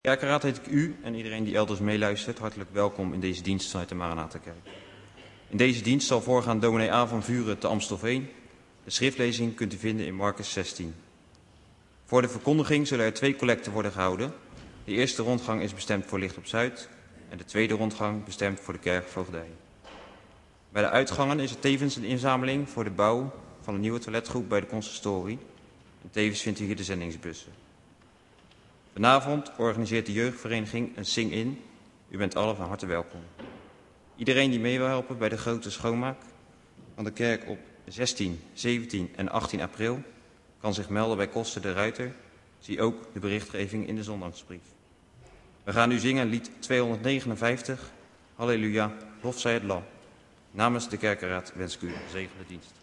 Kerkenraad heet ik u en iedereen die elders meeluistert hartelijk welkom in deze dienst vanuit de Maranatha-kerk. In deze dienst zal voorgaan dominee A. van Vuren te Amstelveen. De schriftlezing kunt u vinden in Marcus 16. Voor de verkondiging zullen er 2 collecten worden gehouden. De eerste rondgang is bestemd voor Licht op Zuid en de tweede rondgang bestemd voor de kerkvoogdij. Bij de uitgangen is er tevens een inzameling voor de bouw van een nieuwe toiletgroep bij de consistorie. En tevens vindt u hier de zendingsbussen. Vanavond organiseert de jeugdvereniging een sing-in. U bent allen van harte welkom. Iedereen die mee wil helpen bij de grote schoonmaak van de kerk op 16, 17 en 18 april... kan zich melden bij Koster de Ruiter. Zie ook de berichtgeving in de zondagsbrief. We gaan nu zingen lied 259. Halleluja, lof zij het lam. Namens de kerkenraad wens ik u een zegende dienst.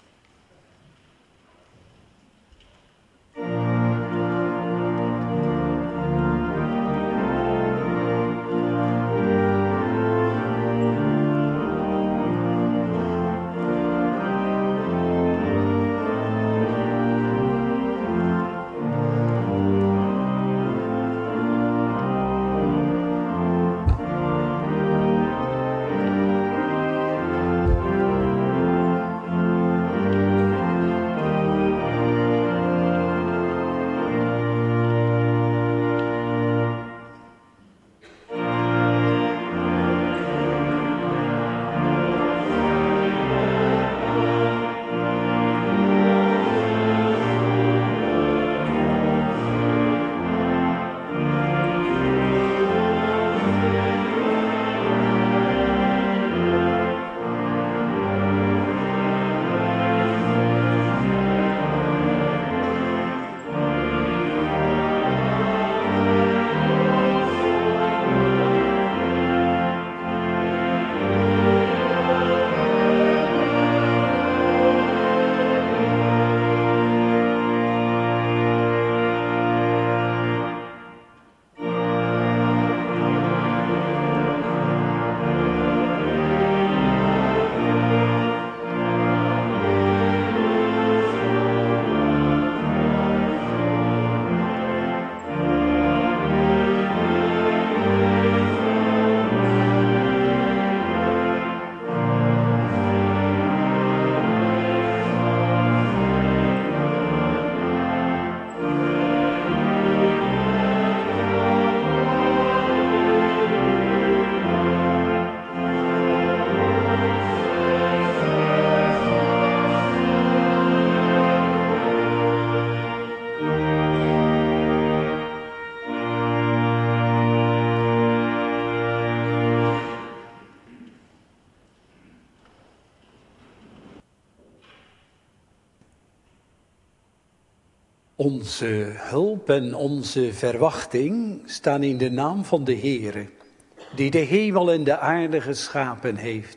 Onze hulp en onze verwachting staan in de naam van de Heere, die de hemel en de aarde geschapen heeft,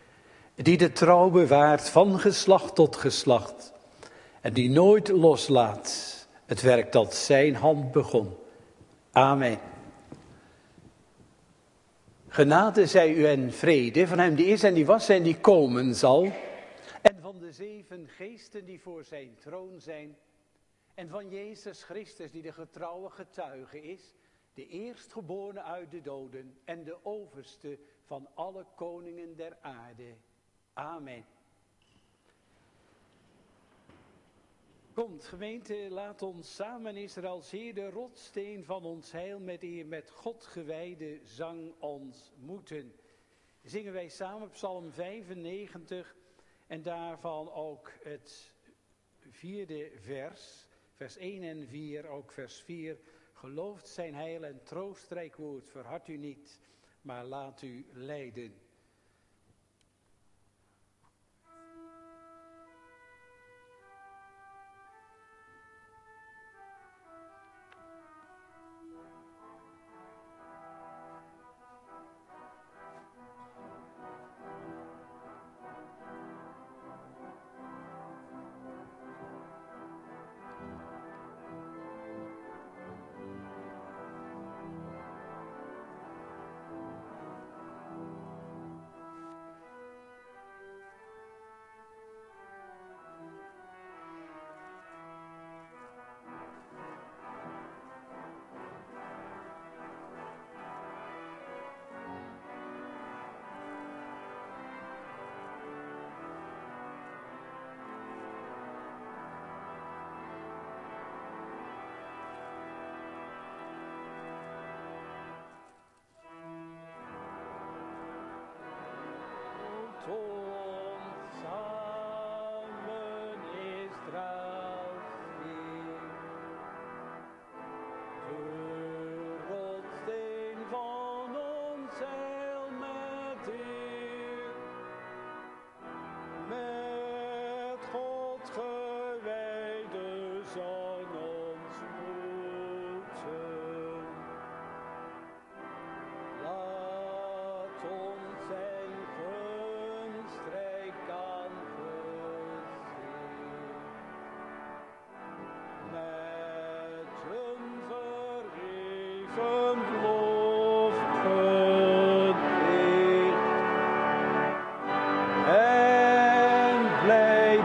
die de trouw bewaart van geslacht tot geslacht en die nooit loslaat het werk dat zijn hand begon. Amen. Genade zij u en vrede van hem die is en die was en die komen zal, en van de 7 geesten die voor zijn troon zijn, en van Jezus Christus die de getrouwe getuige is, de eerstgeborene uit de doden en de overste van alle koningen der aarde. Amen. Komt gemeente, laat ons samen Israël zeer de rotsteen van ons heil met eer met God gewijde zang ons moeten. Zingen wij samen Psalm 95 en daarvan ook het 4e vers. Vers 1 en 4, ook vers 4. Gelooft zijn heil en troostrijk woord, verhard u niet, maar laat u leiden.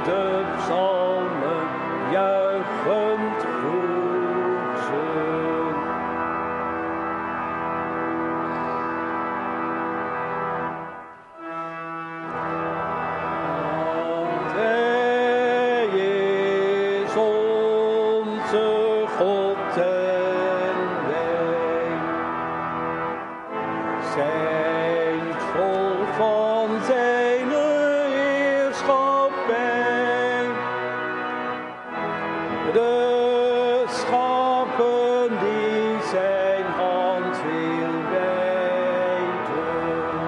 de psalmen juichend groeten. Want Hij is onze God en wij zijn het volk van zijn heerschappij. De schapen die zijn hand wil wijden.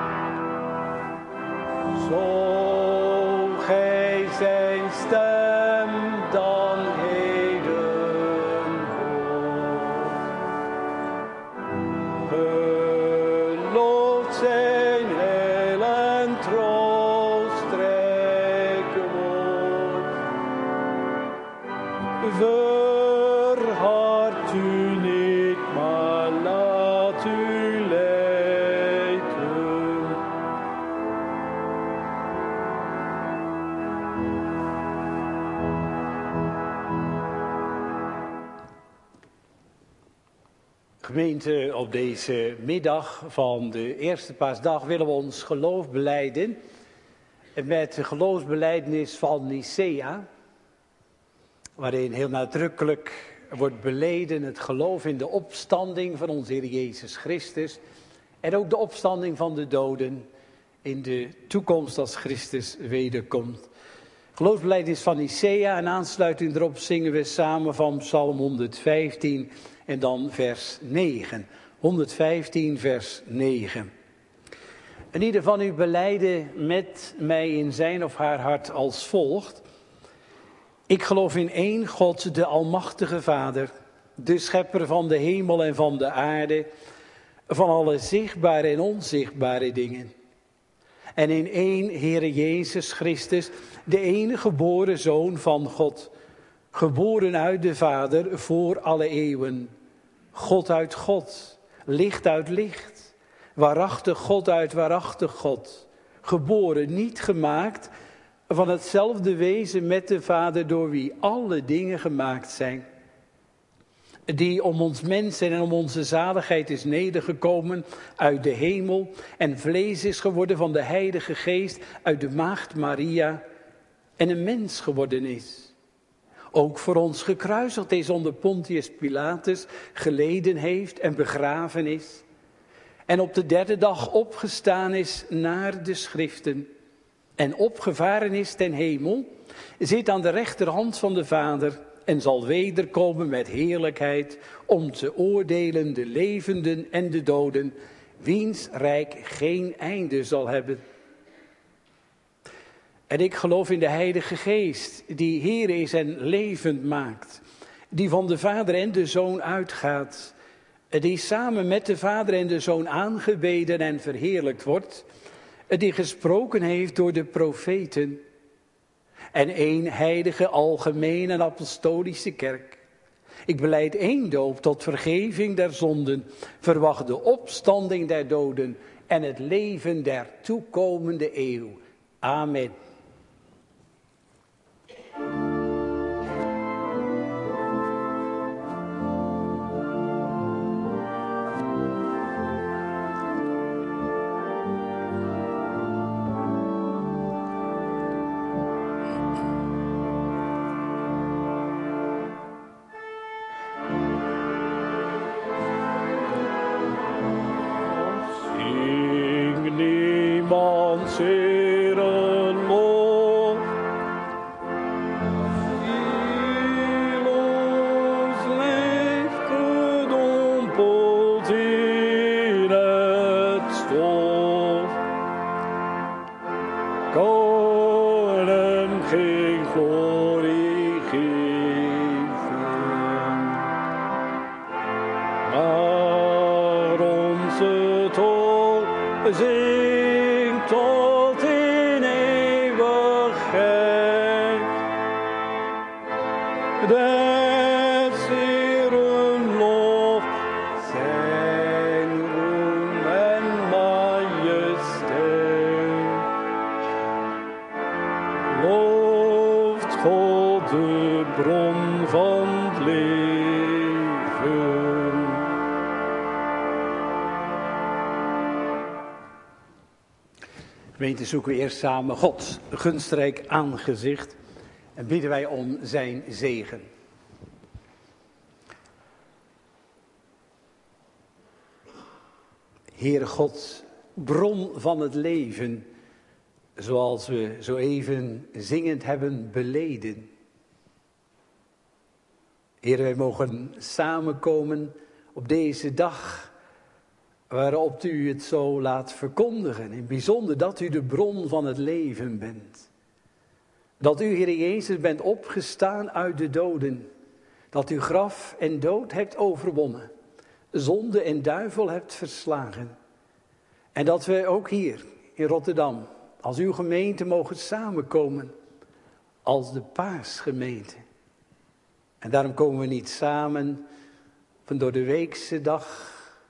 Zo gij zijn stem dan heden hoort. Geloofd zijn heil en troostrijk woord. Verhard u niet, maar laat u leiden. Gemeente, op deze middag van de eerste paasdag willen we ons geloof belijden met de geloofsbelijdenis van Nicea, waarin heel nadrukkelijk wordt beleden het geloof in de opstanding van onze Heer Jezus Christus en ook de opstanding van de doden in de toekomst als Christus wederkomt. Geloofsbelijdenis van Nicea en aansluiting erop zingen we samen van Psalm 115 en dan vers 9. 115 vers 9. En ieder van u belijden met mij in zijn of haar hart als volgt. Ik geloof in één God, de Almachtige Vader, de Schepper van de hemel en van de aarde, van alle zichtbare en onzichtbare dingen. En in één Heere Jezus Christus, de enige geboren Zoon van God, geboren uit de Vader voor alle eeuwen. God uit God, licht uit licht, waarachtig God uit waarachtig God, geboren, niet gemaakt, van hetzelfde wezen met de Vader door wie alle dingen gemaakt zijn. Die om ons mensen en om onze zaligheid is nedergekomen uit de hemel en vlees is geworden van de Heilige Geest uit de Maagd Maria en een mens geworden is. Ook voor ons gekruisigd is onder Pontius Pilatus, geleden heeft en begraven is. En op de derde dag opgestaan is naar de schriften en opgevaren is ten hemel, zit aan de rechterhand van de Vader en zal wederkomen met heerlijkheid om te oordelen de levenden en de doden, wiens rijk geen einde zal hebben. En ik geloof in de Heilige Geest, die Heer is en levend maakt, die van de Vader en de Zoon uitgaat, die samen met de Vader en de Zoon aangebeden en verheerlijkt wordt, die gesproken heeft door de profeten. En één heilige, algemene en apostolische kerk. Ik belijd één doop tot vergeving der zonden, verwacht de opstanding der doden en het leven der toekomende eeuw. Amen. Zingt tot in eeuwigheid. Des Heeren lof, zijn roem en majesteit. Lof bron van het leven. Gemeente, zoeken we eerst samen Gods gunstrijk aangezicht en bidden wij om zijn zegen. Heere God, bron van het leven, zoals we zo even zingend hebben beleden. Heere, wij mogen samenkomen op deze dag waarop u het zo laat verkondigen. In het bijzonder dat u de bron van het leven bent. Dat u, Heere Jezus, bent opgestaan uit de doden. Dat u graf en dood hebt overwonnen. Zonde en duivel hebt verslagen. En dat we ook hier in Rotterdam als uw gemeente mogen samenkomen als de Paasgemeente. En daarom komen we niet samen van door de weekse dag,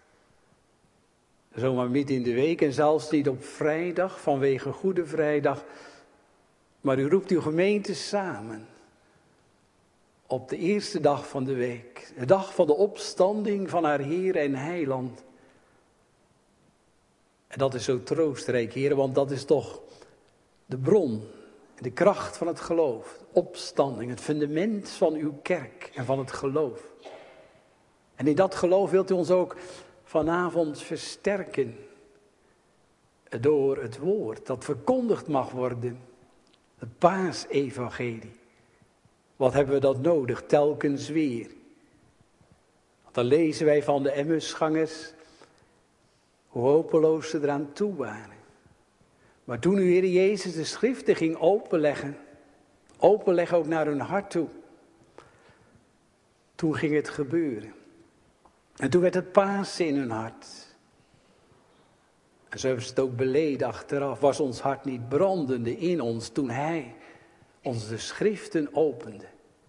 zomaar midden in de week en zelfs niet op vrijdag vanwege Goede Vrijdag. Maar u roept uw gemeente samen op de eerste dag van de week. De dag van de opstanding van haar Heer en Heiland. En dat is zo troostrijk, Heer, want dat is toch de bron, de kracht van het geloof. De opstanding, het fundament van uw kerk en van het geloof. En in dat geloof wilt u ons ook vanavond versterken. Door het woord dat verkondigd mag worden. Het Paasevangelie. Wat hebben we dat nodig, telkens weer. Want dan lezen wij van de Emmausgangers hoe hopeloos ze eraan toe waren. Maar toen u, Heer Jezus, de schriften ging openleggen ook naar hun hart toe. Toen ging het gebeuren. En toen werd het Pasen in hun hart. En zo hebben ze het ook beleden achteraf. Was ons hart niet brandende in ons toen hij ons de schriften opende.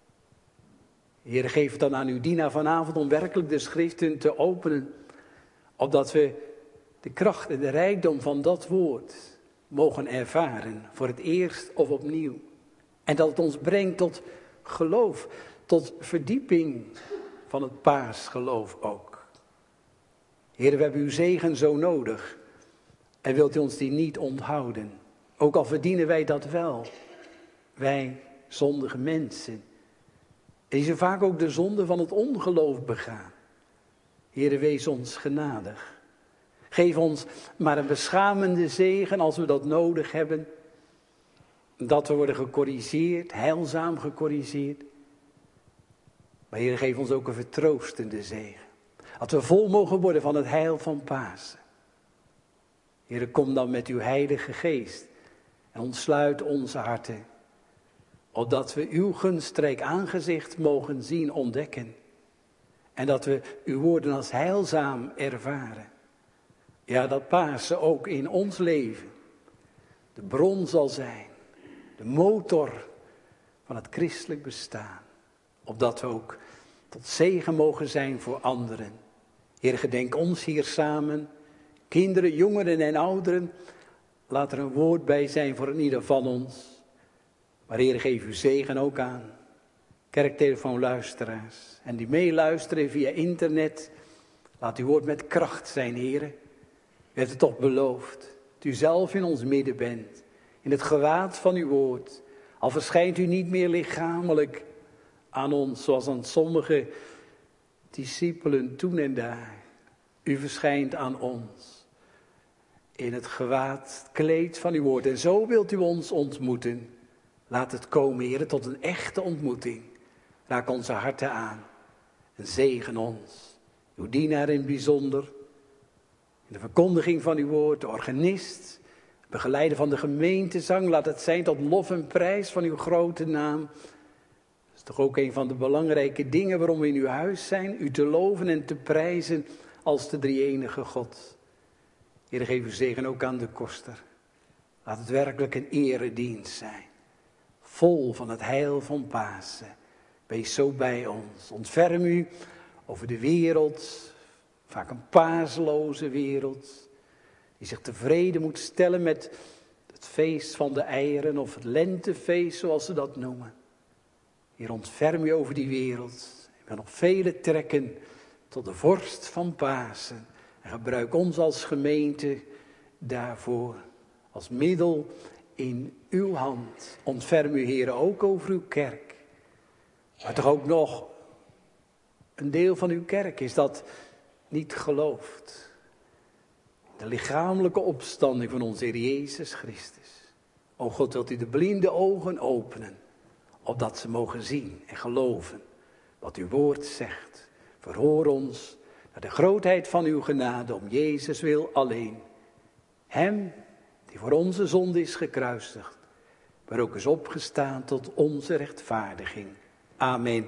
Heer, geef het dan aan uw dienaar vanavond om werkelijk de schriften te openen. Opdat we de kracht en de rijkdom van dat woord mogen ervaren. Voor het eerst of opnieuw. En dat het ons brengt tot geloof. Tot verdieping van het paasgeloof ook. Heer, we hebben uw zegen zo nodig. En wilt u ons die niet onthouden. Ook al verdienen wij dat wel. Wij zondige mensen. En die zo vaak ook de zonde van het ongeloof begaan. Heer, wees ons genadig. Geef ons maar een beschamende zegen als we dat nodig hebben. Dat we worden gecorrigeerd, heilzaam gecorrigeerd. Maar Heer, geef ons ook een vertroostende zegen. Dat we vol mogen worden van het heil van Pasen. Heer, kom dan met uw heilige geest en ontsluit onze harten. Opdat we uw gunstrijk aangezicht mogen zien ontdekken. En dat we uw woorden als heilzaam ervaren. Ja, dat Pasen ook in ons leven de bron zal zijn. De motor van het christelijk bestaan. Opdat we ook tot zegen mogen zijn voor anderen. Heer, gedenk ons hier samen. Kinderen, jongeren en ouderen. Laat er een woord bij zijn voor ieder van ons. Maar Heer, geef uw zegen ook aan kerktelefoonluisteraars. En die meeluisteren via internet. Laat uw woord met kracht zijn, Heer. U heeft het toch beloofd. Dat u zelf in ons midden bent. In het gewaad van uw woord. Al verschijnt u niet meer lichamelijk aan ons. Zoals aan sommige discipelen toen en daar. U verschijnt aan ons. In het gewaad, het kleed van uw woord. En zo wilt u ons ontmoeten. Laat het komen, Heer, tot een echte ontmoeting. Raak onze harten aan. En zegen ons. Uw dienaar in het bijzonder. In de verkondiging van uw woord, de organist. Begeleider van de gemeentezang. Laat het zijn tot lof en prijs van uw grote naam. Dat is toch ook een van de belangrijke dingen waarom we in uw huis zijn. U te loven en te prijzen als de drie-enige God. Heer, geef uw zegen ook aan de koster. Laat het werkelijk een eredienst zijn. Vol van het heil van Pasen. Wees zo bij ons. Ontferm u over de wereld. Vaak een paasloze wereld. Die zich tevreden moet stellen met het feest van de eieren. Of het lentefeest zoals ze dat noemen. Heer, ontferm u over die wereld. We hebben nog vele trekken tot de vorst van Pasen. En gebruik ons als gemeente daarvoor. Als middel in uw hand. Ontferm u, Heer, ook over uw kerk. Maar toch ook nog een deel van uw kerk is dat niet gelooft. De lichamelijke opstanding van onze Heer Jezus Christus. O God, wilt u de blinde ogen openen, opdat ze mogen zien en geloven wat uw woord zegt. Verhoor ons naar de grootheid van uw genade om Jezus wil alleen. Hem die voor onze zonde is gekruisigd, maar ook is opgestaan tot onze rechtvaardiging. Amen.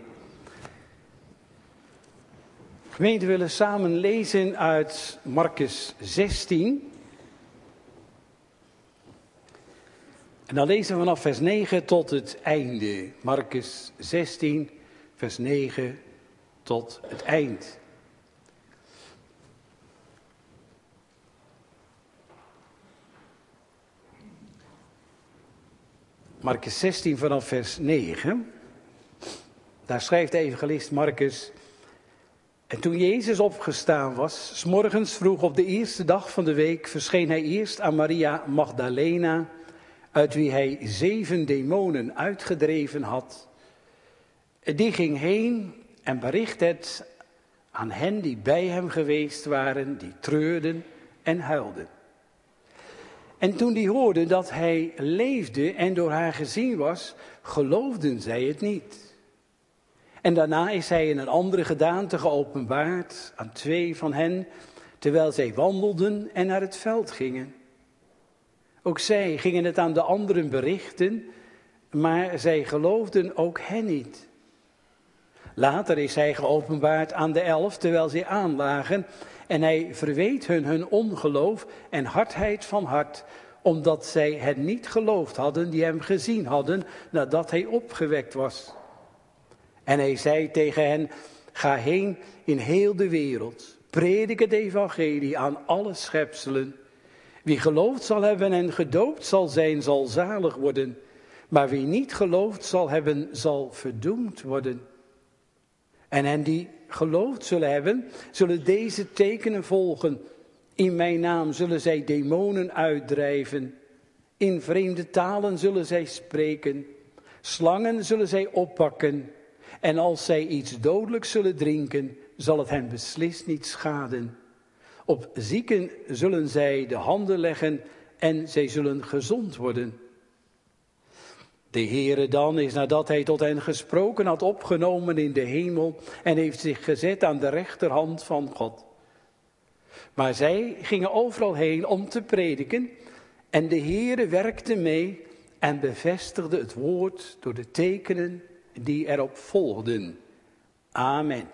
Gemeente, we willen samen lezen uit Markus 16. En dan lezen we vanaf vers 9 tot het einde. Markus 16, vers 9 tot het eind. Markus 16 vanaf vers 9. Daar schrijft de evangelist Markus: En toen Jezus opgestaan was, 's morgens vroeg op de eerste dag van de week, verscheen hij eerst aan Maria Magdalena, uit wie hij 7 demonen uitgedreven had. Die ging heen en bericht het aan hen die bij hem geweest waren, die treurden en huilden. En toen die hoorden dat hij leefde en door haar gezien was, geloofden zij het niet. En daarna is hij in een andere gedaante geopenbaard aan 2 van hen, terwijl zij wandelden en naar het veld gingen. Ook zij gingen het aan de anderen berichten, maar zij geloofden ook hen niet. Later is hij geopenbaard aan de 11, terwijl zij aanlagen, en hij verweet hun ongeloof en hardheid van hart, omdat zij het niet geloofd hadden die hem gezien hadden nadat hij opgewekt was. En hij zei tegen hen: ga heen in heel de wereld, predik het evangelie aan alle schepselen. Wie geloofd zal hebben en gedoopt zal zijn, zal zalig worden. Maar wie niet geloofd zal hebben, zal verdoemd worden. En hen die geloofd zullen hebben, zullen deze tekenen volgen. In mijn naam zullen zij demonen uitdrijven. In vreemde talen zullen zij spreken. Slangen zullen zij oppakken. En als zij iets dodelijks zullen drinken, zal het hen beslist niet schaden. Op zieken zullen zij de handen leggen en zij zullen gezond worden. De Heere dan is, nadat hij tot hen gesproken had, opgenomen in de hemel en heeft zich gezet aan de rechterhand van God. Maar zij gingen overal heen om te prediken en de Heere werkte mee en bevestigde het woord door de tekenen die erop volgden. Amen.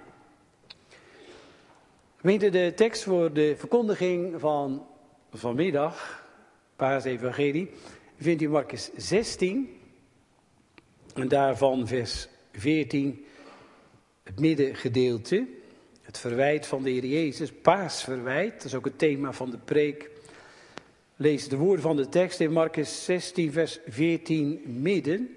Gemeente, de tekst voor de verkondiging van vanmiddag, Paasevangelie, vindt u Markus 16 en daarvan vers 14, het middengedeelte, het verwijt van de Heer Jezus, paasverwijt, dat is ook het thema van de preek. Lees de woorden van de tekst in Markus 16 vers 14 midden.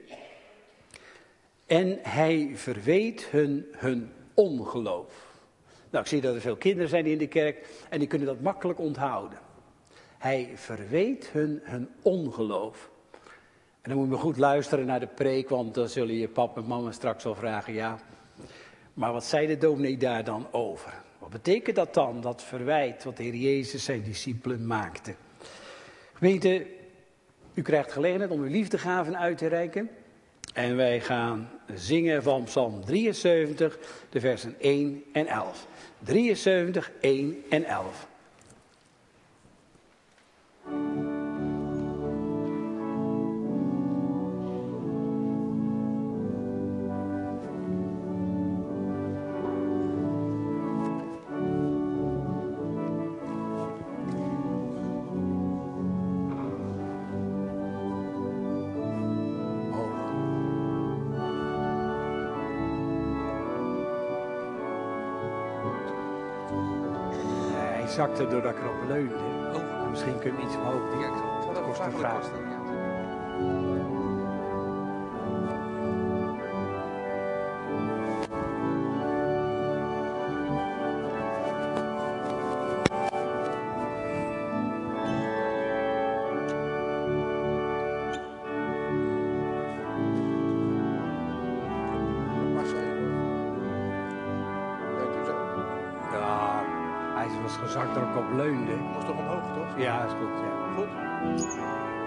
En hij verweet hun ongeloof. Nou, ik zie dat er veel kinderen zijn in de kerk en die kunnen dat makkelijk onthouden. Hij verweet hun ongeloof. En dan moet je goed luisteren naar de preek, want dan zullen je papa en mama straks wel vragen, ja, maar wat zei de dominee daar dan over? Wat betekent dat dan, dat verwijt wat de Heer Jezus zijn discipelen maakte? Gemeente, u krijgt gelegenheid om uw liefdegaven uit te reiken. En wij gaan zingen van Psalm 73, de versen 1 en 11. 73, 1 en 11. Zakte doordat ik erop leunde. Oh. Misschien kun je hem iets omhoog doen. Ja, ik zal het kost een vraag. anders gezakt dan ik op leunde. Je moest toch omhoog, toch? Ja, is goed. Ja. Goed.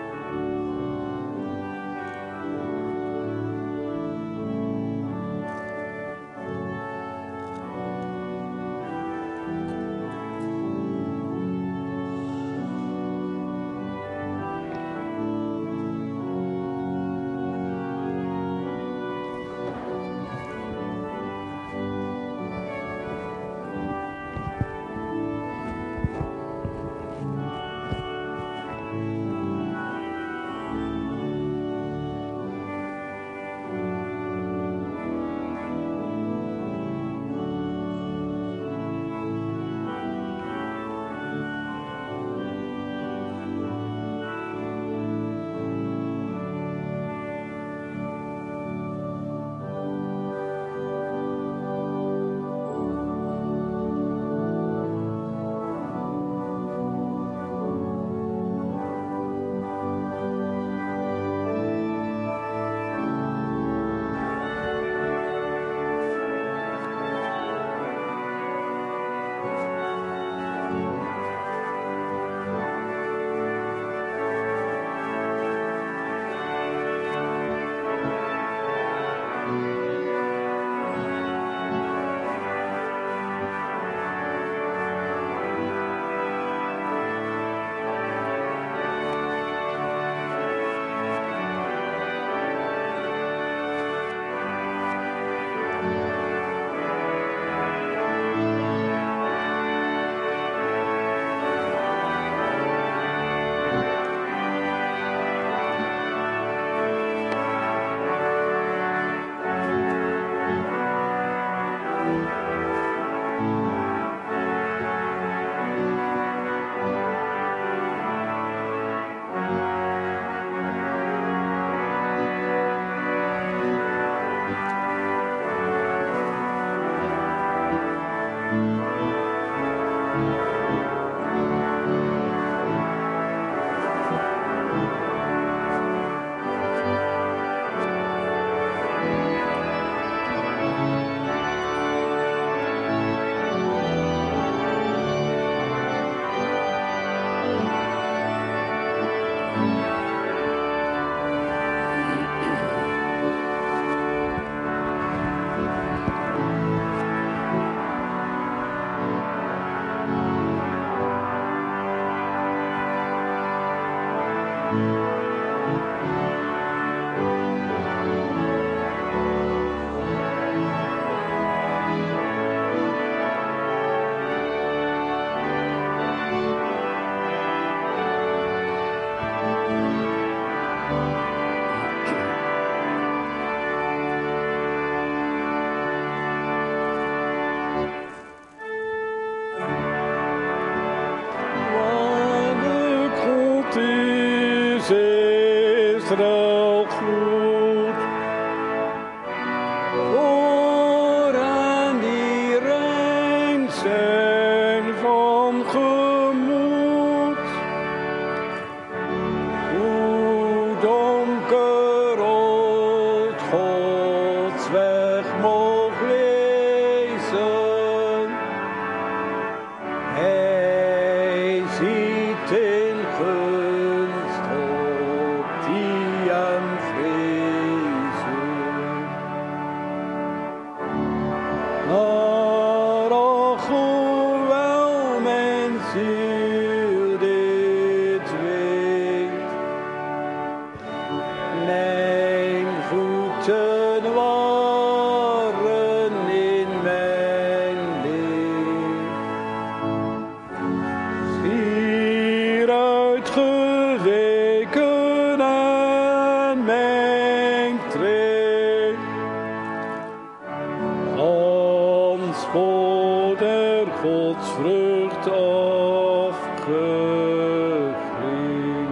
Israël goed. Vooraan die rein zijn van gemoed. Hoe donker ooit Gods weg mocht wezen. Hij ziet in gunst op die hem vrezen. Maar ach, hoewel mijn ziel dit weet, mijn voeten waren in mijn leed. Schier uitgeweken aan mijn treed. Van spot er Gods vrucht afgeging.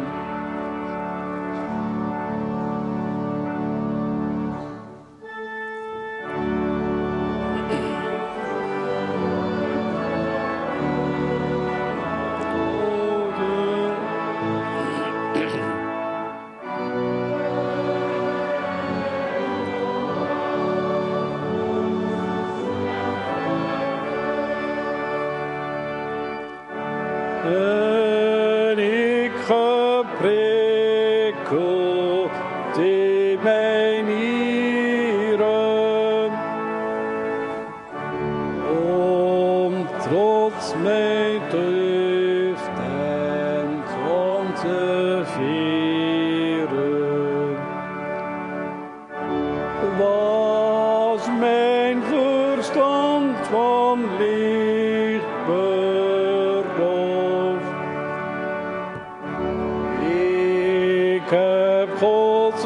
En ik geprikkel in mijn nieren, om trots mijn drift en trom te vieren. Was mijn verstand van licht beroofd. Ik heb Gods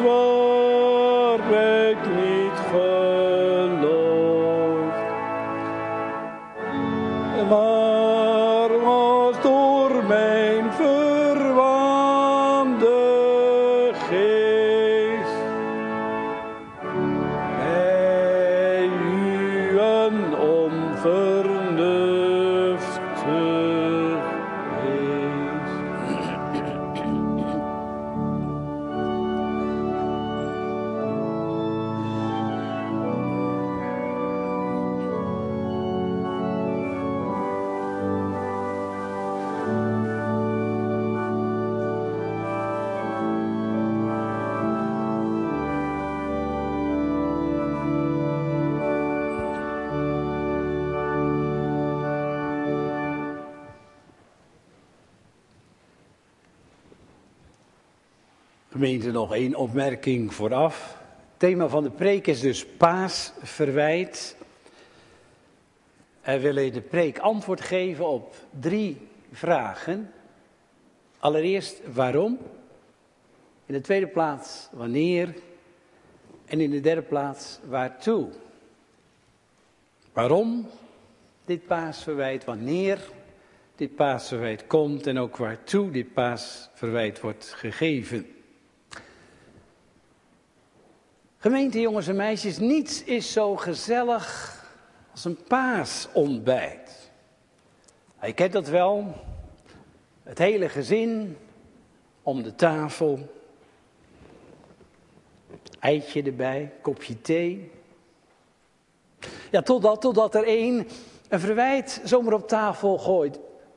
werk niet geloofd, maar was door mijn verwaande geest bij u een onvernuftig wees. Gemeente, nog één opmerking vooraf. Het thema van de preek is dus paasverwijt. We willen de preek antwoord geven op 3 vragen. Allereerst waarom. In de tweede plaats wanneer. En in de derde plaats waartoe. Waarom dit paasverwijt, wanneer dit paasverwijt komt en ook waartoe dit paasverwijt wordt gegeven. Gemeente, jongens en meisjes, niets is zo gezellig als een paasontbijt. Je kent dat wel. Het hele gezin om de tafel. Eitje erbij, kopje thee. Ja, totdat er een verwijt zomaar op tafel gooit.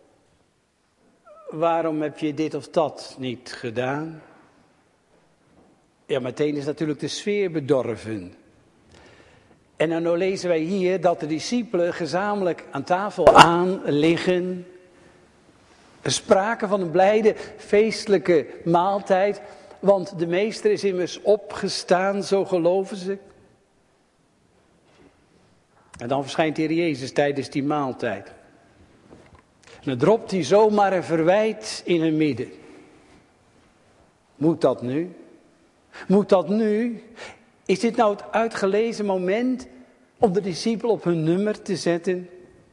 Waarom heb je dit of dat niet gedaan? Ja, meteen is natuurlijk de sfeer bedorven. En dan lezen wij hier dat de discipelen gezamenlijk aan tafel aanliggen. Er sprake van een blijde feestelijke maaltijd. Want de meester is immers opgestaan, zo geloven ze. En dan verschijnt de Heer Jezus tijdens die maaltijd. En dan dropt hij zomaar een verwijt in hun midden. Moet dat nu? Moet dat nu? Is dit nou het uitgelezen moment om de discipelen op hun nummer te zetten?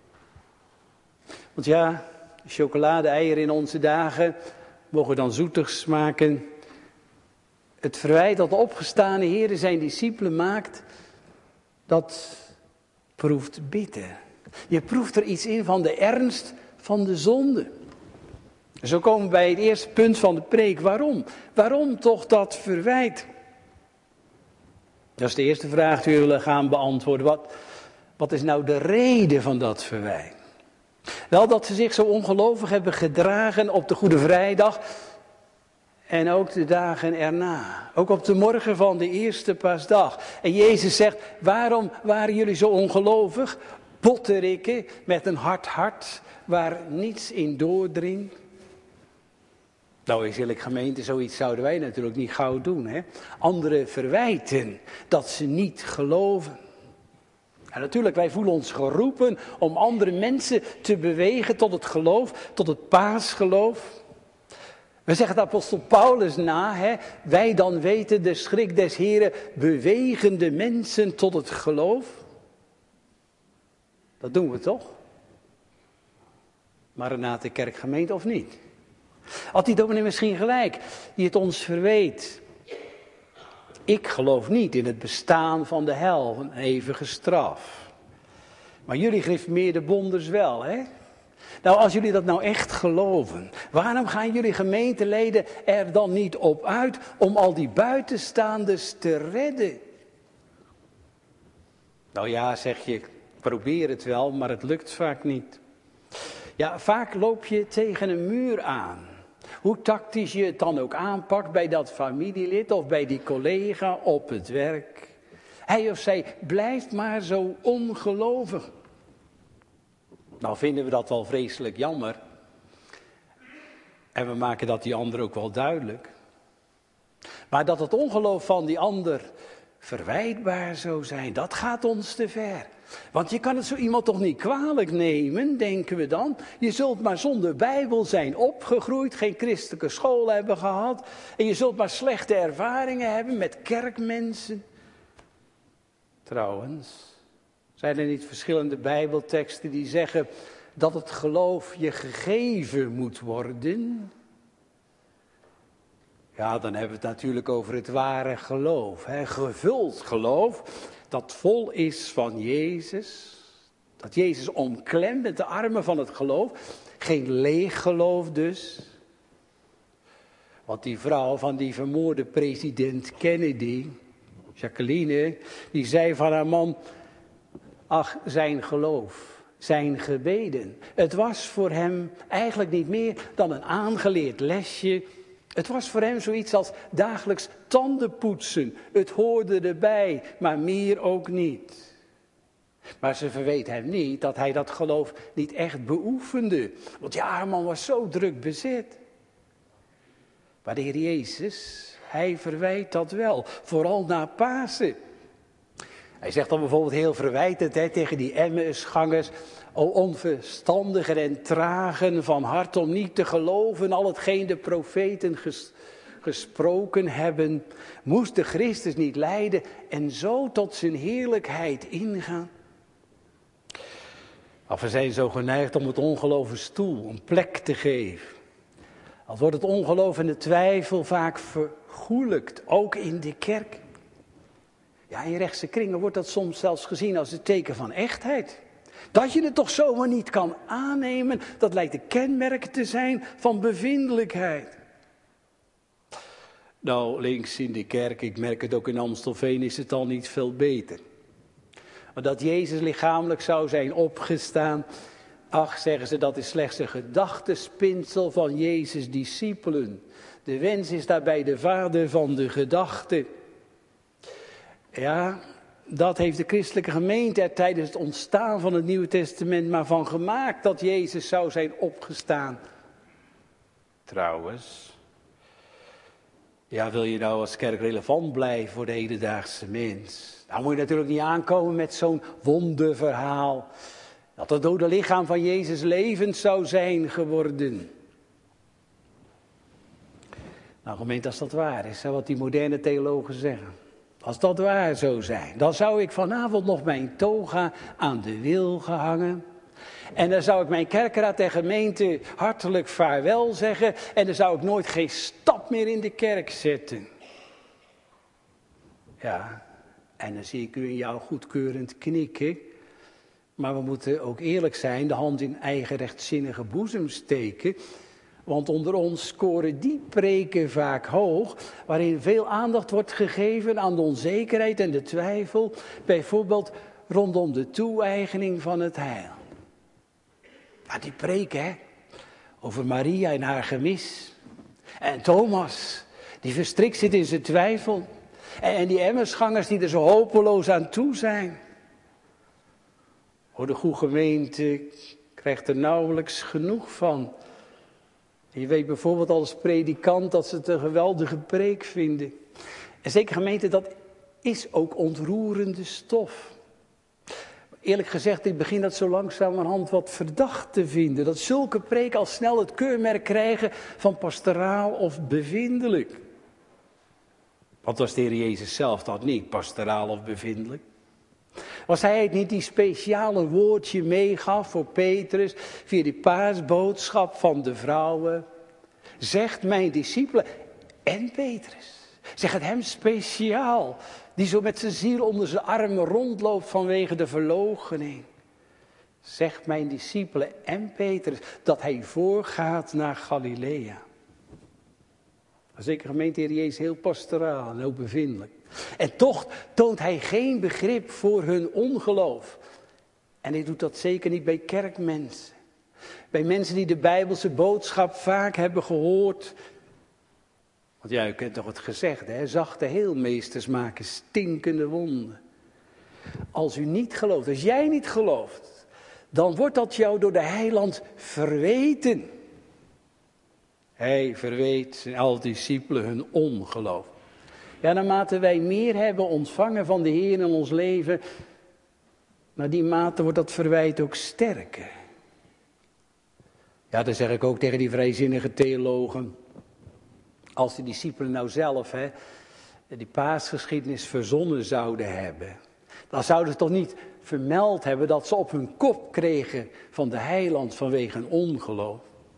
Want ja, chocolade-eieren in onze dagen mogen dan zoetig smaken. Het verwijt dat de opgestane Heer zijn discipelen maakt, dat proeft bitter. Je proeft er iets in van de ernst van de zonde. Zo komen we bij het eerste punt van de preek. Waarom? Waarom toch dat verwijt? Dat is de eerste vraag die we willen gaan beantwoorden. Wat is nou de reden van dat verwijt? Wel dat ze zich zo ongelovig hebben gedragen op de Goede Vrijdag en ook de dagen erna. Ook op de morgen van de eerste paasdag. En Jezus zegt, waarom waren jullie zo ongelovig? Botterikken met een hard hart waar niets in doordringt. Nou, is eerlijk gemeente, zoiets zouden wij natuurlijk niet gauw doen. Hè? Anderen verwijten dat ze niet geloven. En natuurlijk, wij voelen ons geroepen om andere mensen te bewegen tot het geloof, tot het paasgeloof. We zeggen de apostel Paulus na, hè? Wij dan weten de schrik des Heren bewegen de mensen tot het geloof. Dat doen we toch? Maranatha Kerkgemeente of niet? Had die dominee misschien gelijk, die het ons verweet. Ik geloof niet in het bestaan van de hel, een eeuwige straf. Maar jullie gereformeerde bonders wel, hè? Nou, als jullie dat nou echt geloven, waarom gaan jullie gemeenteleden er dan niet op uit om al die buitenstaanders te redden? Nou ja, zeg je, probeer het wel, maar het lukt vaak niet. Ja, vaak loop je tegen een muur aan. Hoe tactisch je het dan ook aanpakt bij dat familielid of bij die collega op het werk. Hij of zij blijft maar zo ongelovig. Nou vinden we dat wel vreselijk jammer. En we maken dat die ander ook wel duidelijk. Maar dat het ongeloof van die ander verwijtbaar zou zijn, dat gaat ons te ver. Want je kan het zo iemand toch niet kwalijk nemen, denken we dan. Je zult maar zonder Bijbel zijn opgegroeid, geen christelijke school hebben gehad. En je zult maar slechte ervaringen hebben met kerkmensen. Trouwens, zijn er niet verschillende Bijbelteksten die zeggen dat het geloof je gegeven moet worden? Ja, dan hebben we het natuurlijk over het ware geloof. Gevuld geloof dat vol is van Jezus. Dat Jezus omklemt met de armen van het geloof. Geen leeg geloof dus. Want die vrouw van die vermoorde president Kennedy, Jacqueline, die zei van haar man: ach, zijn geloof, zijn gebeden. Het was voor hem eigenlijk niet meer dan een aangeleerd lesje. Het was voor hem zoiets als dagelijks tandenpoetsen. Het hoorde erbij, maar meer ook niet. Maar ze verweet hem niet dat hij dat geloof niet echt beoefende. Want ja, haar man was zo druk bezet. Maar de Heer Jezus, hij verwijt dat wel. Vooral na Pasen. Hij zegt dan bijvoorbeeld heel verwijtend tegen die Emmausgangers: o onverstandigen en tragen van hart om niet te geloven al hetgeen de profeten gesproken hebben. Moest de Christus niet lijden en zo tot zijn heerlijkheid ingaan? Of we zijn zo geneigd om het ongeloof een stoel, een plek te geven. Al wordt het ongeloof en de twijfel vaak vergoelijkt, ook in de kerk. Ja, in rechtse kringen wordt dat soms zelfs gezien als een teken van echtheid. Dat je het toch zomaar niet kan aannemen, dat lijkt een kenmerk te zijn van bevindelijkheid. Nou, links in de kerk, ik merk het ook in Amstelveen, is het al niet veel beter. Maar dat Jezus lichamelijk zou zijn opgestaan, ach, zeggen ze, dat is slechts een gedachtespinsel van Jezus' discipelen. De wens is daarbij de vader van de gedachte. Ja, dat heeft de christelijke gemeente er tijdens het ontstaan van het Nieuwe Testament maar van gemaakt, dat Jezus zou zijn opgestaan. Trouwens, ja, wil je nou als kerk relevant blijven voor de hedendaagse mens? Dan moet je natuurlijk niet aankomen met zo'n wonderverhaal. Dat het dode lichaam van Jezus levend zou zijn geworden. Nou, gemeente, als dat waar is, wat die moderne theologen zeggen. Als dat waar zou zijn, dan zou ik vanavond nog mijn toga aan de wil gehangen. En dan zou ik mijn kerkraad en gemeente hartelijk vaarwel zeggen. En dan zou ik nooit geen stap meer in de kerk zetten. Ja, en dan zie ik u en jou goedkeurend knikken. Maar we moeten ook eerlijk zijn, de hand in eigen rechtzinnige boezem steken. Want onder ons scoren die preken vaak hoog, waarin veel aandacht wordt gegeven aan de onzekerheid en de twijfel. Bijvoorbeeld rondom de toe-eigening van het heil. Ja, die preken, over Maria en haar gemis. En Thomas, die verstrikt zit in zijn twijfel. En die Emmausgangers die er zo hopeloos aan toe zijn. De goede gemeente krijgt er nauwelijks genoeg van. Je weet bijvoorbeeld als predikant dat ze het een geweldige preek vinden. En zeker gemeente, dat is ook ontroerende stof. Eerlijk gezegd, ik begin dat zo langzamerhand wat verdacht te vinden. Dat zulke preken al snel het keurmerk krijgen van pastoraal of bevindelijk. Want was de Heer Jezus zelf dat niet, pastoraal of bevindelijk? Was hij het niet die speciale woordje meegaf voor Petrus via die paasboodschap van de vrouwen? Zegt mijn discipelen en Petrus. Zeg het hem speciaal, die zo met zijn ziel onder zijn armen rondloopt vanwege de verloochening. Zegt mijn discipelen en Petrus dat hij voorgaat naar Galilea. Zeker gemeente Heer Jezus heel pastoraal en heel bevindelijk. En toch toont hij geen begrip voor hun ongeloof. En hij doet dat zeker niet bij kerkmensen. Bij mensen die de Bijbelse boodschap vaak hebben gehoord. Want ja, u kent toch het gezegde, hè? Zachte heelmeesters maken stinkende wonden. Als u niet gelooft, als jij niet gelooft, dan wordt dat jou door de heiland verweten. Hij verweet al discipelen hun ongeloof. Ja, naarmate wij meer hebben ontvangen van de Heer in ons leven, naar die mate wordt dat verwijt ook sterker. Ja, dat zeg ik ook tegen die vrijzinnige theologen. Als de discipelen nou zelf die paasgeschiedenis verzonnen zouden hebben, dan zouden ze toch niet vermeld hebben dat ze op hun kop kregen van de heiland vanwege een ongeloof.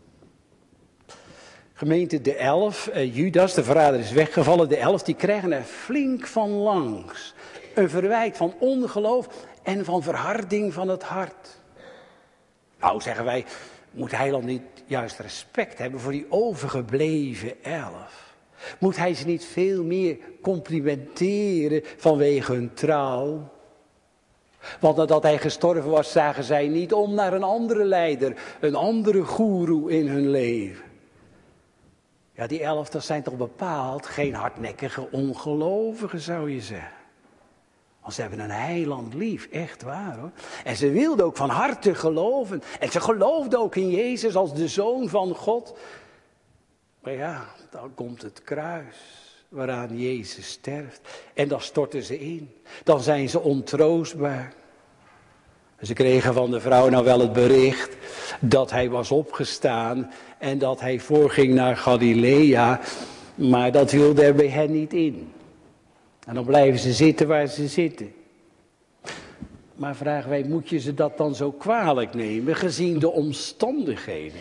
Gemeente de 11, Judas, de verrader is weggevallen, de 11, die krijgen er flink van langs. Een verwijt van ongeloof en van verharding van het hart. Nou, zeggen wij, moet de heiland niet juist respect hebben voor die overgebleven 11? Moet hij ze niet veel meer complimenteren vanwege hun trouw? Want nadat hij gestorven was, zagen zij niet om naar een andere leider, een andere goeroe in hun leven. Ja, die 11, dat zijn toch bepaald geen hardnekkige ongelovigen, zou je zeggen. Want ze hebben een heiland lief, echt waar hoor. En ze wilden ook van harte geloven. En ze geloofden ook in Jezus als de Zoon van God. Maar ja, dan komt het kruis waaraan Jezus sterft. En dan storten ze in. Dan zijn ze ontroostbaar. Ze kregen van de vrouw nou wel het bericht dat hij was opgestaan en dat hij voorging naar Galilea. Maar dat wilde er bij hen niet in. En dan blijven ze zitten waar ze zitten. Maar vragen wij, moet je ze dat dan zo kwalijk nemen, gezien de omstandigheden?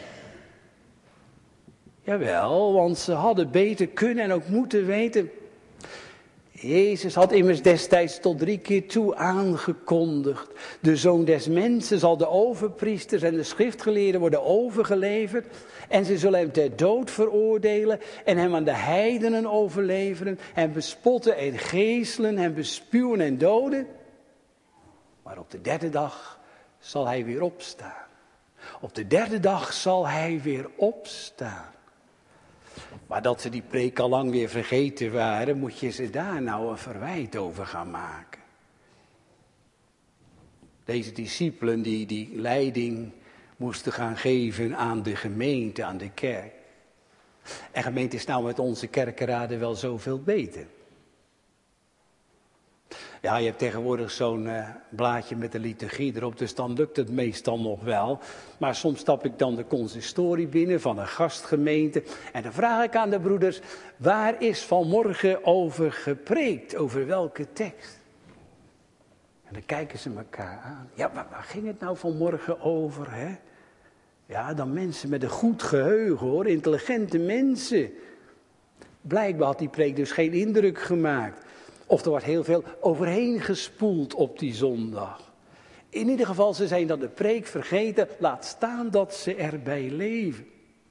Jawel, want ze hadden beter kunnen en ook moeten weten. Jezus had immers destijds tot 3 keer toe aangekondigd. De Zoon des Mensen zal de overpriesters en de schriftgeleerden worden overgeleverd. En ze zullen hem ter dood veroordelen en hem aan de heidenen overleveren. Hem bespotten en geeselen, hem bespuwen en doden. Maar op de 3e dag zal hij weer opstaan. Op de 3e dag zal hij weer opstaan. Maar dat ze die preek al lang weer vergeten waren, moet je ze daar nou een verwijt over gaan maken. Deze discipelen die leiding moesten gaan geven aan de gemeente, aan de kerk. En gemeente is nou met onze kerkenraden wel zoveel beter. Ja, je hebt tegenwoordig zo'n blaadje met de liturgie erop, dus dan lukt het meestal nog wel. Maar soms stap ik dan de consistorie binnen van een gastgemeente en dan vraag ik aan de broeders, waar is vanmorgen over gepreekt, over welke tekst? En dan kijken ze elkaar aan. Ja, waar ging het nou vanmorgen over, hè? Ja, dan mensen met een goed geheugen hoor, intelligente mensen. Blijkbaar had die preek dus geen indruk gemaakt. Of er wordt heel veel overheen gespoeld op die zondag. In ieder geval, ze zijn dan de preek vergeten, laat staan dat ze erbij leven.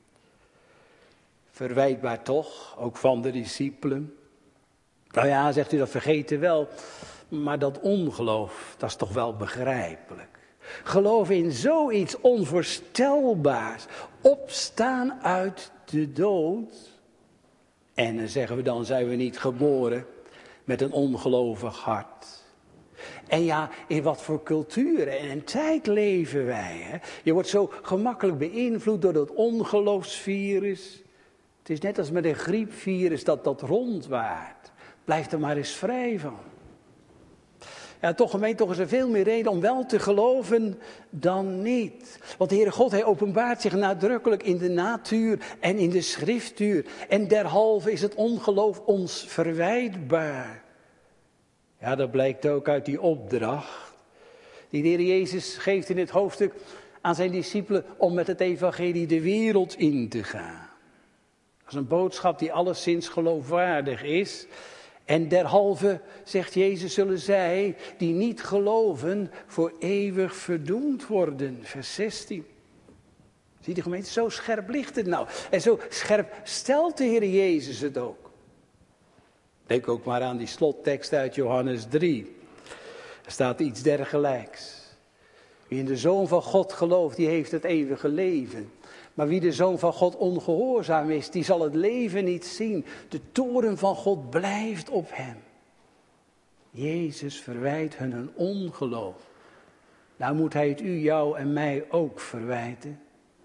Verwijtbaar toch, ook van de discipelen. Nou ja, zegt u, dat vergeten wel, maar dat ongeloof, dat is toch wel begrijpelijk. Geloof in zoiets onvoorstelbaars, opstaan uit de dood. En dan zeggen we, dan zijn we niet geboren met een ongelovig hart. En ja, in wat voor cultuur en tijd leven wij. Hè? Je wordt zo gemakkelijk beïnvloed door dat ongeloofsvirus. Het is net als met een griepvirus dat rondwaart. Blijf er maar eens vrij van. Ja, toch is er veel meer reden om wel te geloven dan niet. Want de Heere God, hij openbaart zich nadrukkelijk in de natuur en in de schriftuur. En derhalve is het ongeloof ons verwijtbaar. Ja, dat blijkt ook uit die opdracht die de Heer Jezus geeft in het hoofdstuk aan zijn discipelen om met het evangelie de wereld in te gaan. Dat is een boodschap die alleszins geloofwaardig is. En derhalve, zegt Jezus, zullen zij die niet geloven voor eeuwig verdoemd worden. Vers 16. Zie je gemeente, zo scherp ligt het nou. En zo scherp stelt de Heer Jezus het ook. Denk ook maar aan die slottekst uit Johannes 3. Er staat iets dergelijks. Wie in de Zoon van God gelooft, die heeft het eeuwige leven. Maar wie de Zoon van God ongehoorzaam is, die zal het leven niet zien. De toorn van God blijft op hem. Jezus verwijt hun ongeloof. Nou moet hij het u, jou en mij ook verwijten.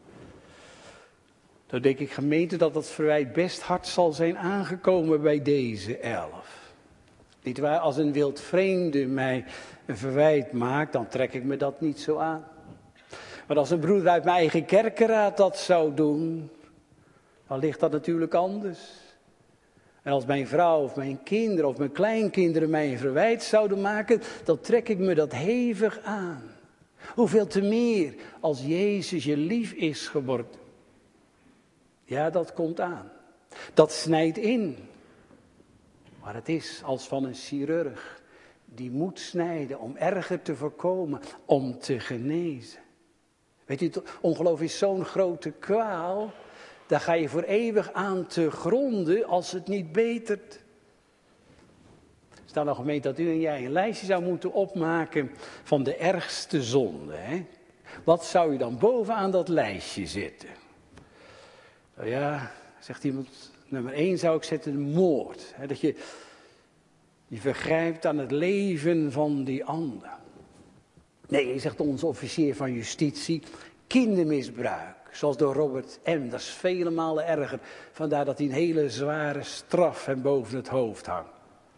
Dan denk ik, gemeente, dat dat verwijt best hard zal zijn aangekomen bij deze 11. Niet waar, als een wildvreemde mij een verwijt maakt, dan trek ik me dat niet zo aan. Maar als een broeder uit mijn eigen kerkenraad dat zou doen, dan ligt dat natuurlijk anders. En als mijn vrouw of mijn kinderen of mijn kleinkinderen mij een verwijt zouden maken, dan trek ik me dat hevig aan. Hoeveel te meer als Jezus je lief is geworden. Ja, dat komt aan. Dat snijdt in. Maar het is als van een chirurg die moet snijden om erger te voorkomen, om te genezen. Weet u, het ongeloof is zo'n grote kwaal, daar ga je voor eeuwig aan te gronden als het niet betert. Er staat nog gemeente dat u en jij een lijstje zou moeten opmaken van de ergste zonden. Hè? Wat zou je dan bovenaan dat lijstje zetten? Nou ja, zegt iemand, nummer 1 zou ik zetten de moord. Hè? Dat je vergrijpt aan het leven van die ander. Nee, zegt onze officier van justitie, kindermisbruik. Zoals door Robert M. Dat is vele malen erger. Vandaar dat hij een hele zware straf hem boven het hoofd hangt.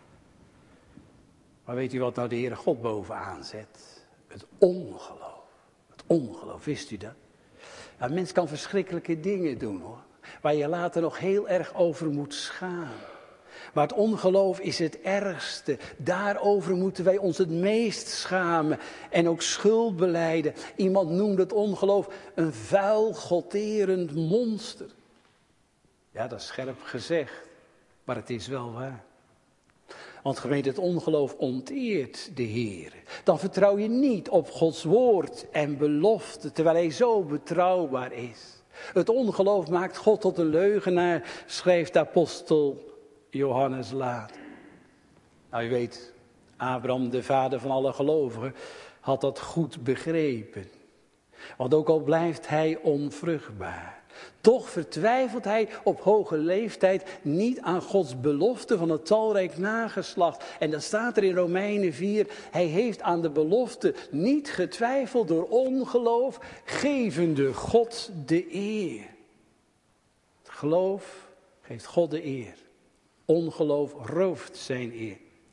Maar weet u wat nou de Heere God bovenaan zet? Het ongeloof. Het ongeloof, wist u dat? Nou, een mens kan verschrikkelijke dingen doen hoor. Waar je later nog heel erg over moet schamen. Maar het ongeloof is het ergste. Daarover moeten wij ons het meest schamen. En ook schuld belijden. Iemand noemde het ongeloof een vuil, godterend monster. Ja, dat is scherp gezegd. Maar het is wel waar. Want gemeente, het ongeloof onteert de Heer. Dan vertrouw je niet op Gods woord en belofte, terwijl hij zo betrouwbaar is. Het ongeloof maakt God tot een leugenaar, schrijft de apostel Johannes later. Nou, u weet, Abraham, de vader van alle gelovigen, had dat goed begrepen. Want ook al blijft hij onvruchtbaar, toch vertwijfelt hij op hoge leeftijd niet aan Gods belofte van het talrijk nageslacht. En dan staat er in Romeinen 4, hij heeft aan de belofte niet getwijfeld door ongeloof, gevende God de eer. Het geloof geeft God de eer. Ongeloof rooft zijn eer.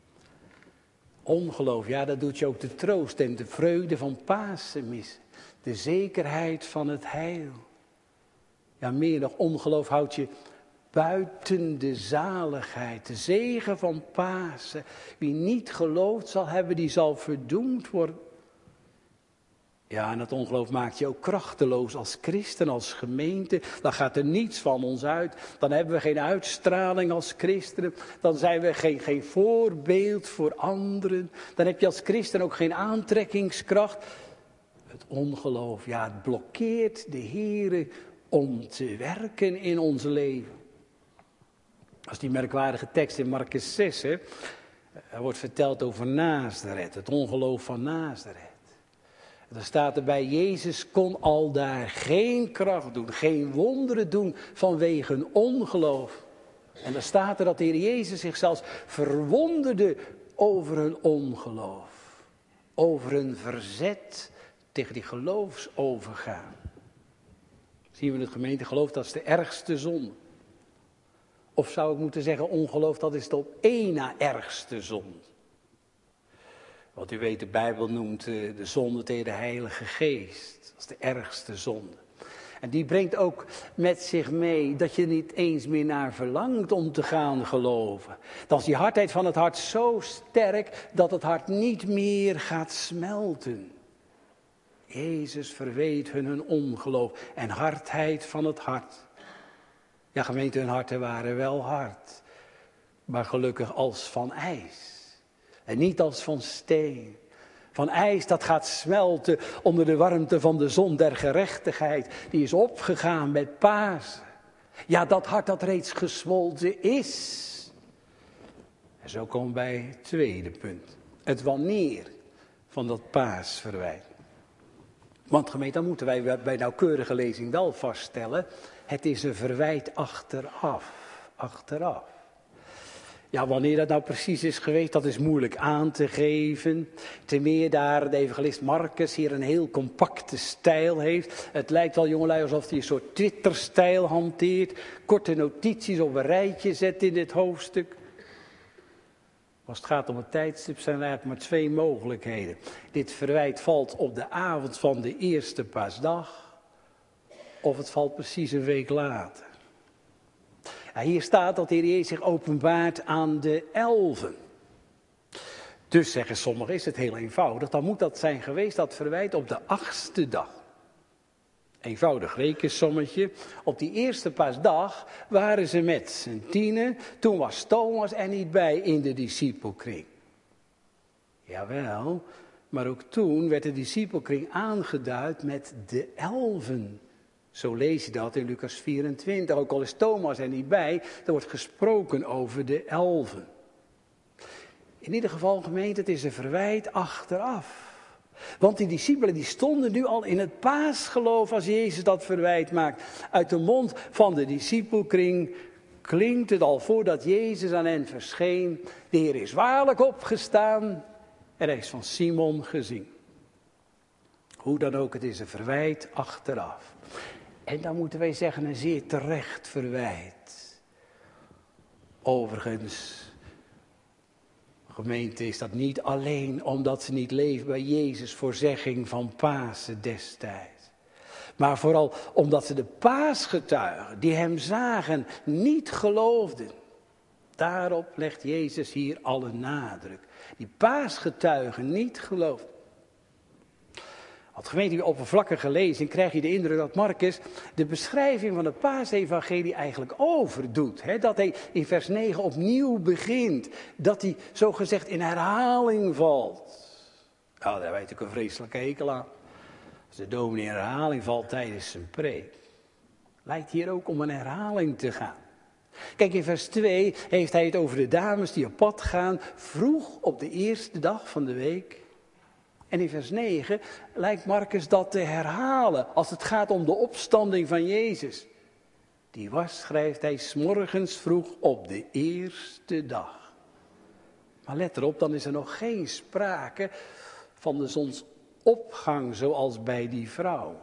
Ongeloof, ja, dat doet je ook de troost en de vreugde van Pasen missen. De zekerheid van het heil. Ja, meer nog, ongeloof houdt je buiten de zaligheid. De zegen van Pasen. Wie niet geloofd zal hebben, die zal verdoemd worden. Ja, en dat ongeloof maakt je ook krachteloos als christen, als gemeente. Dan gaat er niets van ons uit. Dan hebben we geen uitstraling als christenen. Dan zijn we geen voorbeeld voor anderen. Dan heb je als christen ook geen aantrekkingskracht. Het ongeloof, ja, het blokkeert de Heere om te werken in ons leven. Dat is die merkwaardige tekst in Markus 6, hè. Er wordt verteld over Nazareth, het ongeloof van Nazareth. Er staat erbij, Jezus kon aldaar geen kracht doen, geen wonderen doen vanwege een ongeloof. En dan staat er dat de Heer Jezus zich zelfs verwonderde over hun ongeloof. Over hun verzet tegen die geloofsovergaan. Zien we in het gemeentegeloof, dat is de ergste zonde. Of zou ik moeten zeggen, ongeloof, dat is de op één na ergste zonde. Wat u weet, de Bijbel noemt de zonde tegen de Heilige Geest. Dat is de ergste zonde. En die brengt ook met zich mee dat je niet eens meer naar verlangt om te gaan geloven. Dan is die hardheid van het hart zo sterk dat het hart niet meer gaat smelten. Jezus verweet hun ongeloof en hardheid van het hart. Ja, gemeente, hun harten waren wel hard, maar gelukkig als van ijs. En niet als van steen. Van ijs dat gaat smelten onder de warmte van de zon der gerechtigheid. Die is opgegaan met Pasen. Ja, dat hart dat reeds gesmolten is. En zo komen we bij het tweede punt. Het wanneer van dat paasverwijt. Want gemeente, dan moeten wij bij nauwkeurige lezing wel vaststellen, het is een verwijt achteraf. Ja, wanneer dat nou precies is geweest, dat is moeilijk aan te geven. Ten meer daar de evangelist Marcus hier een heel compacte stijl heeft. Het lijkt wel, jongelui, alsof hij een soort Twitter-stijl hanteert. Korte notities op een rijtje zet in dit hoofdstuk. Als het gaat om het tijdstip zijn er eigenlijk maar 2 mogelijkheden. Dit verwijt valt op de avond van de eerste paasdag. Of het valt precies een week later. Ja, hier staat dat de Heer Jezus zich openbaart aan de 11. Dus zeggen sommigen, is het heel eenvoudig. Dan moet dat zijn geweest, dat verwijt, op de 8e dag. Eenvoudig rekensommetje. Op die eerste paasdag waren ze met z'n 10. Toen was Thomas er niet bij in de discipelkring. Jawel, maar ook toen werd de discipelkring aangeduid met de 11. Zo lees je dat in Lucas 24. Ook al is Thomas er niet bij, er wordt gesproken over de 11. In ieder geval, gemeente, het is een verwijt achteraf. Want die discipelen die stonden nu al in het paasgeloof als Jezus dat verwijt maakt. Uit de mond van de discipelkring klinkt het al voordat Jezus aan hen verscheen. De Heer is waarlijk opgestaan en hij is van Simon gezien. Hoe dan ook, het is een verwijt achteraf. En dan moeten wij zeggen een zeer terecht verwijt. Overigens, gemeente, is dat niet alleen omdat ze niet leven bij Jezus' voorzegging van Pasen destijds. Maar vooral omdat ze de paasgetuigen die hem zagen niet geloofden. Daarop legt Jezus hier alle nadruk. Die paasgetuigen niet geloofden. Als gemeente oppervlakkige lezing krijg je de indruk dat Marcus de beschrijving van het paasevangelie eigenlijk overdoet. Hè? Dat hij in vers 9 opnieuw begint. Dat hij zogezegd in herhaling valt. Nou, daar weet ik een vreselijke hekel aan. Als de dominee in herhaling valt tijdens zijn preek. Lijkt hier ook om een herhaling te gaan. Kijk, in vers 2 heeft hij het over de dames die op pad gaan vroeg op de eerste dag van de week. En in vers 9 lijkt Marcus dat te herhalen als het gaat om de opstanding van Jezus. Die was, schrijft hij, 's morgens vroeg op de eerste dag. Maar let erop, dan is er nog geen sprake van de zonsopgang zoals bij die vrouw.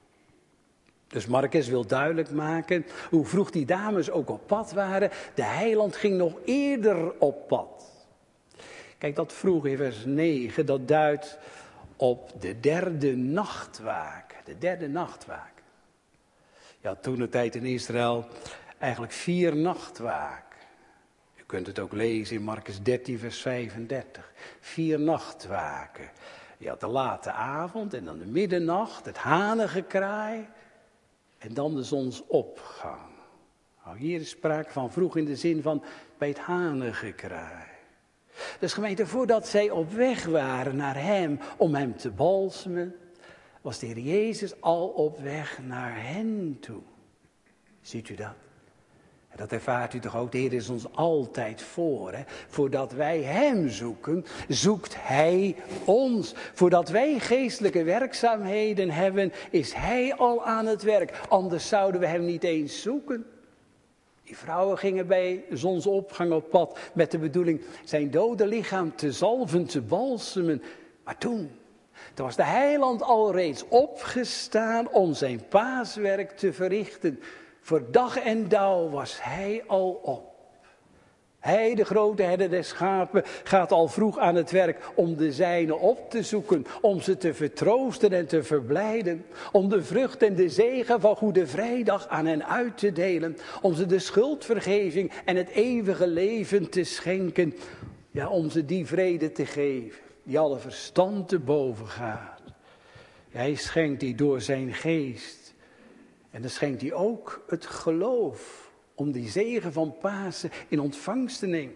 Dus Marcus wil duidelijk maken hoe vroeg die dames ook op pad waren. De heiland ging nog eerder op pad. Kijk, dat vroeg in vers 9, dat duidt op de derde nachtwaak. De derde nachtwaak. Ja, toen de tijd in Israël eigenlijk 4 nachtwaken. U kunt het ook lezen in Marcus 13, vers 35. 4 nachtwaken. Je had de late avond en dan de middernacht, het hanengekraai en dan de zonsopgang. Nou, hier is sprake van vroeg in de zin van bij het hanengekraai. Dus gemeente, voordat zij op weg waren naar hem om hem te balsemen, was de Heer Jezus al op weg naar hen toe. Ziet u dat? En dat ervaart u toch ook, de Heer is ons altijd voor. Hè? Voordat wij hem zoeken, zoekt hij ons. Voordat wij geestelijke werkzaamheden hebben, is hij al aan het werk. Anders zouden we hem niet eens zoeken. Die vrouwen gingen bij zonsopgang op pad met de bedoeling zijn dode lichaam te zalven, te balsemen. Maar toen was de heiland al reeds opgestaan om zijn paaswerk te verrichten. Voor dag en dauw was hij al op. Hij, de grote herder der schapen, gaat al vroeg aan het werk om de zijnen op te zoeken, om ze te vertroosten en te verblijden, om de vrucht en de zegen van Goede Vrijdag aan hen uit te delen, om ze de schuldvergeving en het eeuwige leven te schenken, ja, om ze die vrede te geven, die alle verstand te boven gaat. Hij schenkt die door zijn geest en dan schenkt hij ook het geloof. Om die zegen van Pasen in ontvangst te nemen.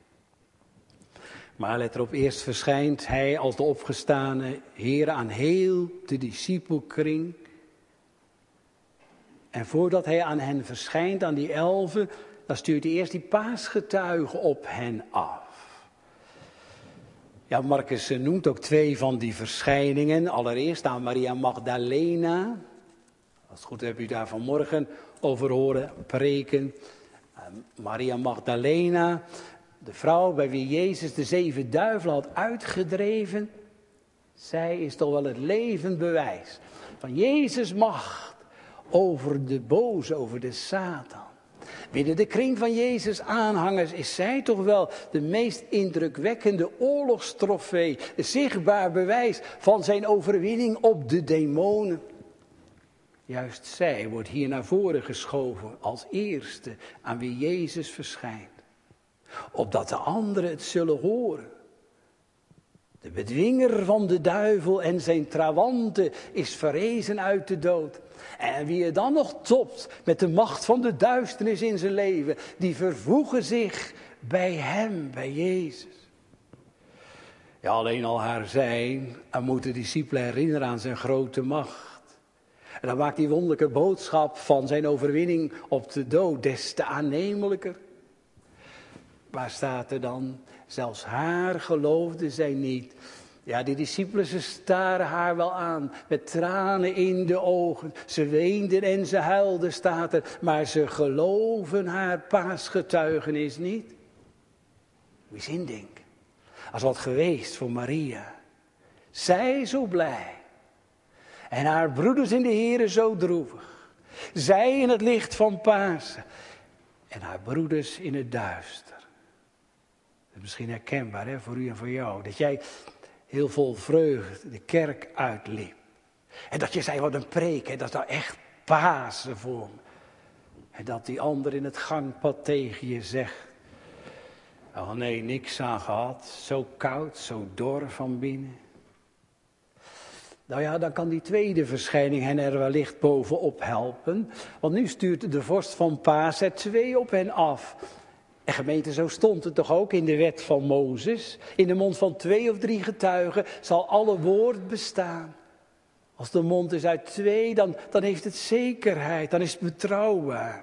Maar let erop, eerst verschijnt hij als de opgestane Heer aan heel de discipelkring. En voordat hij aan hen verschijnt, aan die 11, dan stuurt hij eerst die paasgetuigen op hen af. Ja, Marcus noemt ook 2 van die verschijningen. Allereerst aan Maria Magdalena. Als het goed heb u daar vanmorgen over horen preken. Maria Magdalena, de vrouw bij wie Jezus de 7 duivelen had uitgedreven. Zij is toch wel het levend bewijs van Jezus' macht over de boze, over de Satan. Binnen de kring van Jezus' aanhangers is zij toch wel de meest indrukwekkende oorlogstrofee. Zichtbaar bewijs van zijn overwinning op de demonen. Juist zij wordt hier naar voren geschoven als eerste aan wie Jezus verschijnt. Opdat de anderen het zullen horen. De bedwinger van de duivel en zijn trawanten is verrezen uit de dood. En wie er dan nog topt met de macht van de duisternis in zijn leven, die vervoegen zich bij hem, bij Jezus. Ja, alleen al haar zijn, en moet de discipelen herinneren aan zijn grote macht. En dan maakt die wonderlijke boodschap van zijn overwinning op de dood des te aannemelijker. Waar staat er dan? Zelfs haar geloofden zij niet. Ja, die discipelen, ze staren haar wel aan, met tranen in de ogen. Ze weenden en ze huilden, staat er. Maar ze geloven haar paasgetuigenis niet. Moet je eens indenken. Als wat geweest voor Maria. Zij zo blij. En haar broeders in de Here zo droevig. Zij in het licht van Pasen. En haar broeders in het duister. Dat is misschien herkenbaar, hè, voor u en voor jou. Dat jij heel vol vreugde de kerk uitliep. En dat je zei, wat een preek, hè, dat is nou echt Pasen voor me. En dat die ander in het gangpad tegen je zegt. Oh nee, niks aan gehad. Zo koud, zo dor van binnen. Nou ja, dan kan die tweede verschijning hen er wellicht bovenop helpen. Want nu stuurt de vorst van Pasen 2 op hen af. En gemeente, zo stond het toch ook in de wet van Mozes. In de mond van 2 of 3 getuigen zal alle woord bestaan. Als de mond is uit 2, dan heeft het zekerheid, dan is het betrouwbaar.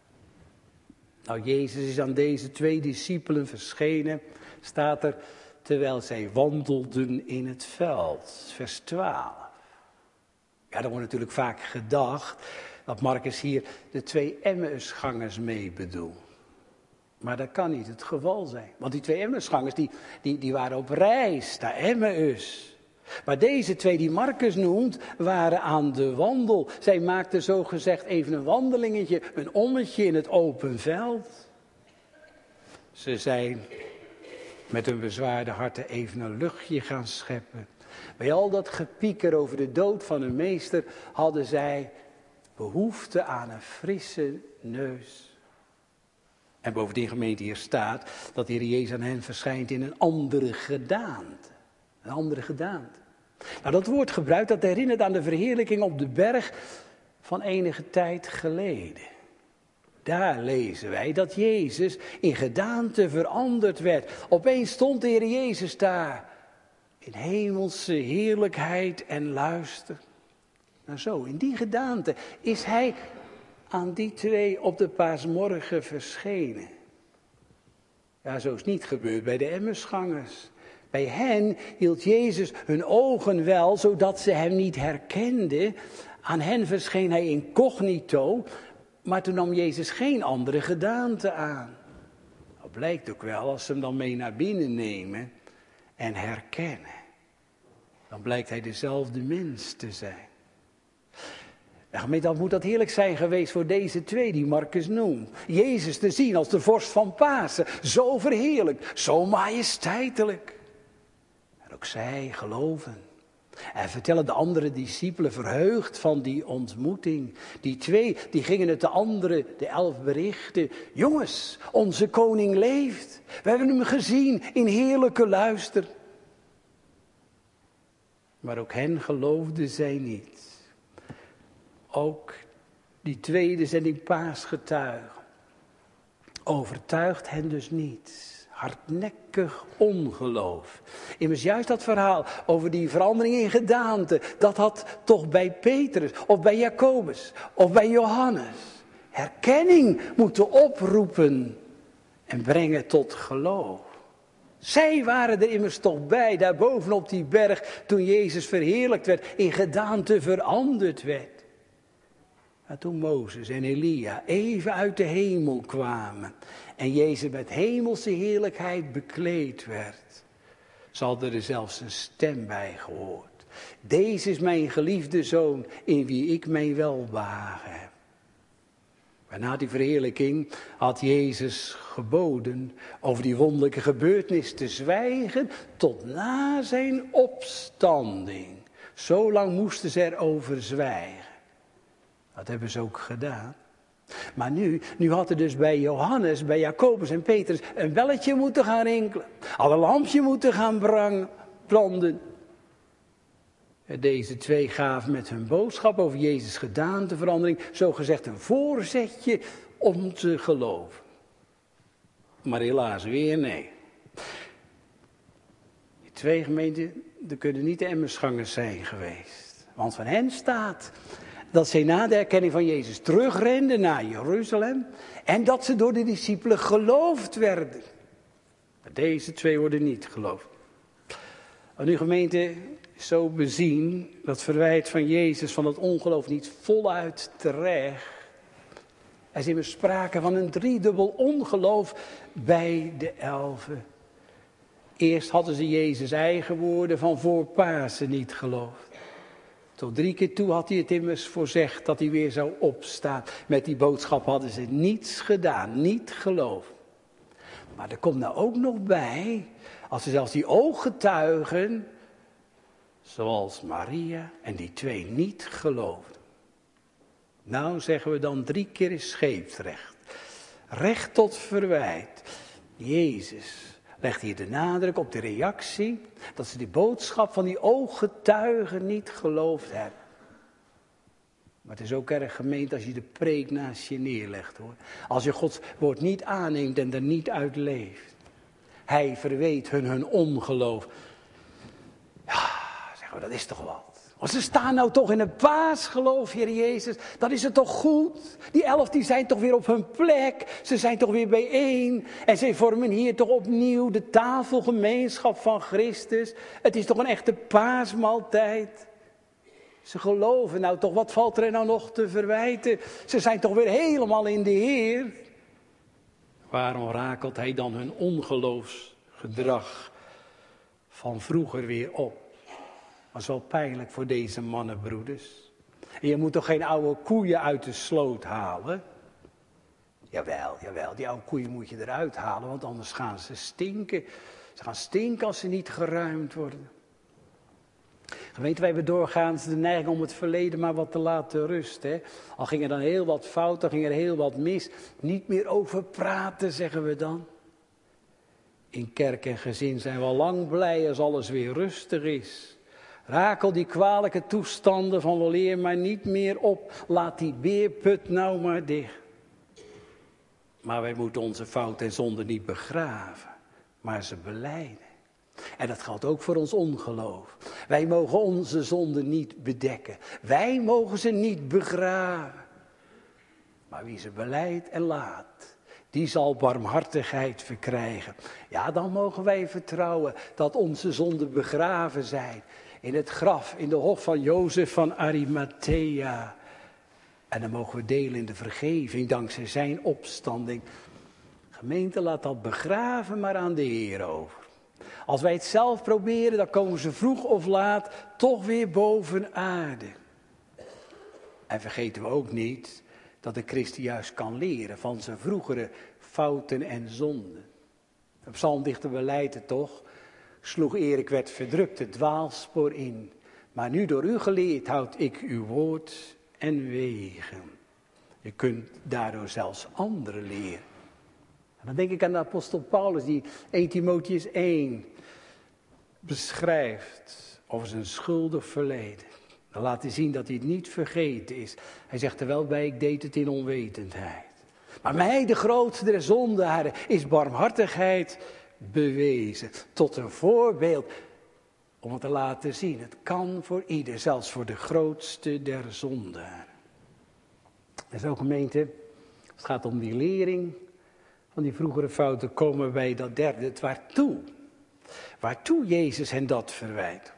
Nou, Jezus is aan deze 2 discipelen verschenen, staat er, terwijl zij wandelden in het veld. Vers 12. Ja, er wordt natuurlijk vaak gedacht dat Marcus hier de 2 Emmausgangers mee bedoelt. Maar dat kan niet het geval zijn. Want die 2 Emmausgangers die waren op reis naar Emmaus. Maar deze 2 die Marcus noemt, waren aan de wandel. Zij maakten zogezegd even een wandelingetje, een ommetje in het open veld. Ze zijn met hun bezwaarde harten even een luchtje gaan scheppen. Bij al dat gepieker over de dood van hun meester hadden zij behoefte aan een frisse neus. En bovendien, gemeente, hier staat dat de Heer Jezus aan hen verschijnt in een andere gedaante. Een andere gedaante. Nou, dat woord gebruikt, dat herinnert aan de verheerlijking op de berg van enige tijd geleden. Daar lezen wij dat Jezus in gedaante veranderd werd. Opeens stond de Heer Jezus daar in hemelse heerlijkheid en luister. Nou zo, in die gedaante is hij aan die 2 op de paasmorgen verschenen. Ja, zo is niet gebeurd bij de Emmausgangers. Bij hen hield Jezus hun ogen wel, zodat ze hem niet herkenden. Aan hen verscheen hij incognito, maar toen nam Jezus geen andere gedaante aan. Dat blijkt ook wel als ze hem dan mee naar binnen nemen en herkennen. Dan blijkt hij dezelfde mens te zijn. Ja, dan moet dat heerlijk zijn geweest voor deze 2 die Marcus noemt. Jezus te zien als de vorst van Pasen. Zo verheerlijk, zo majesteitelijk. En ook zij geloven. En vertellen de andere discipelen verheugd van die ontmoeting. Die 2, die gingen het de anderen, de 11 berichten. Jongens, onze koning leeft. We hebben hem gezien in heerlijke luister. Maar ook hen geloofden zij niet. Ook die tweede zending paasgetuigen overtuigt hen dus niet. Hardnekkig ongeloof. Immers juist dat verhaal over die verandering in gedaante, dat had toch bij Petrus of bij Jacobus of bij Johannes herkenning moeten oproepen en brengen tot geloof. Zij waren er immers toch bij, daar boven op die berg, toen Jezus verheerlijkt werd, in gedaante veranderd werd. Maar toen Mozes en Elia even uit de hemel kwamen en Jezus met hemelse heerlijkheid bekleed werd, ze hadden er zelfs een stem bij gehoord. Deze is mijn geliefde zoon, in wie ik mijn welbehagen heb. Maar na die verheerlijking had Jezus geboden over die wonderlijke gebeurtenis te zwijgen tot na zijn opstanding. Zo lang moesten ze erover zwijgen. Dat hebben ze ook gedaan. Maar nu had er dus bij Johannes, bij Jacobus en Petrus een belletje moeten gaan rinkelen. Al een lampje moeten gaan branden. Deze twee gaven met hun boodschap over Jezus' gedaanteverandering zogezegd een voorzetje om te geloven. Maar helaas weer nee. Die twee gemeenten, er kunnen niet de Emmersgangers zijn geweest. Want van hen staat dat zij na de erkenning van Jezus terugrenden naar Jeruzalem en dat ze door de discipelen geloofd werden. Maar deze twee worden niet geloofd. En nu gemeente, zo bezien, dat verwijt van Jezus van het ongeloof niet voluit terecht. Er is immers sprake van een driedubbel ongeloof bij de 11. Eerst hadden ze Jezus' eigen woorden van voor Pasen niet geloofd. Tot 3 keer toe had hij het immers voorzegd dat hij weer zou opstaan. Met die boodschap hadden ze niets gedaan, niet geloofd. Maar er komt nou ook nog bij, als ze zelfs die ooggetuigen, zoals Maria en die twee niet geloofden. Nou zeggen we dan 3 keer is scheepsrecht. Recht tot verwijt. Jezus legt hier de nadruk op de reactie dat ze die boodschap van die ooggetuigen niet geloofd hebben. Maar het is ook erg gemeend als je de preek naast je neerlegt, hoor. Als je Gods woord niet aanneemt en er niet uit leeft. Hij verweet hun ongeloof. Ja, zeggen we, dat is toch wat. Want ze staan nou toch in een paasgeloof, Heer Jezus. Dat is het toch goed? Die 11 die zijn toch weer op hun plek. Ze zijn toch weer bijeen. En zij vormen hier toch opnieuw de tafelgemeenschap van Christus. Het is toch een echte paasmaaltijd. Ze geloven nou toch, wat valt er nou nog te verwijten? Ze zijn toch weer helemaal in de Heer. Waarom rakelt hij dan hun ongeloofsgedrag van vroeger weer op? Dat is wel pijnlijk voor deze mannenbroeders. En je moet toch geen oude koeien uit de sloot halen? Jawel, die oude koeien moet je eruit halen, want anders gaan ze stinken. Ze gaan stinken als ze niet geruimd worden. Gemeente, wij hebben doorgaans de neiging om het verleden maar wat te laten rusten. Hè? Al ging er dan heel wat fout, al ging er heel wat mis. Niet meer over praten, zeggen we dan. In kerk en gezin zijn we al lang blij als alles weer rustig is. Rakel die kwalijke toestanden van weleer maar niet meer op. Laat die beerput nou maar dicht. Maar wij moeten onze fout en zonde niet begraven, maar ze belijden. En dat geldt ook voor ons ongeloof. Wij mogen onze zonden niet bedekken. Wij mogen ze niet begraven. Maar wie ze belijdt en laat, die zal barmhartigheid verkrijgen. Ja, dan mogen wij vertrouwen dat onze zonden begraven zijn. In het graf, in de hof van Jozef van Arimathea. En dan mogen we delen in de vergeving dankzij zijn opstanding. Gemeente, laat dat begraven maar aan de Heer over. Als wij het zelf proberen, dan komen ze vroeg of laat toch weer boven aarde. En vergeten we ook niet dat de christen juist kan leren van zijn vroegere fouten en zonden. De psalmdichter beleidt het toch. Sloeg eer ik werd verdrukt het dwaalspoor in. Maar nu door u geleerd houd ik uw woord en wegen. Je kunt daardoor zelfs anderen leren. En dan denk ik aan de apostel Paulus die 1 Timotheüs 1 beschrijft over zijn schuldig verleden. Dan laat hij zien dat hij het niet vergeten is. Hij zegt er wel bij, ik deed het in onwetendheid. Maar mij, de grootste der zondaren, is barmhartigheid bewezen. Tot een voorbeeld om het te laten zien. Het kan voor ieder, zelfs voor de grootste der zondaren. En zo gemeente, als het gaat om die lering van die vroegere fouten, komen wij dat derde, het waartoe. Waartoe Jezus hen dat verwijt?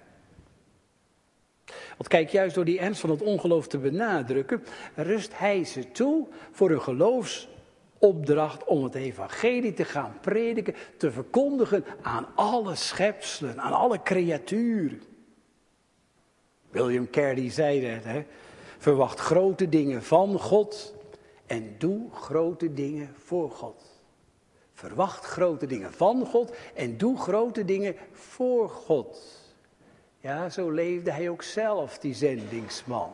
Want kijk, juist door die ernst van het ongeloof te benadrukken, rust hij ze toe voor een geloofsopdracht om het evangelie te gaan prediken, te verkondigen aan alle schepselen, aan alle creaturen. William Carey zei dat, hè? Verwacht grote dingen van God en doe grote dingen voor God. Verwacht grote dingen van God en doe grote dingen voor God. Ja, zo leefde hij ook zelf, die zendingsman.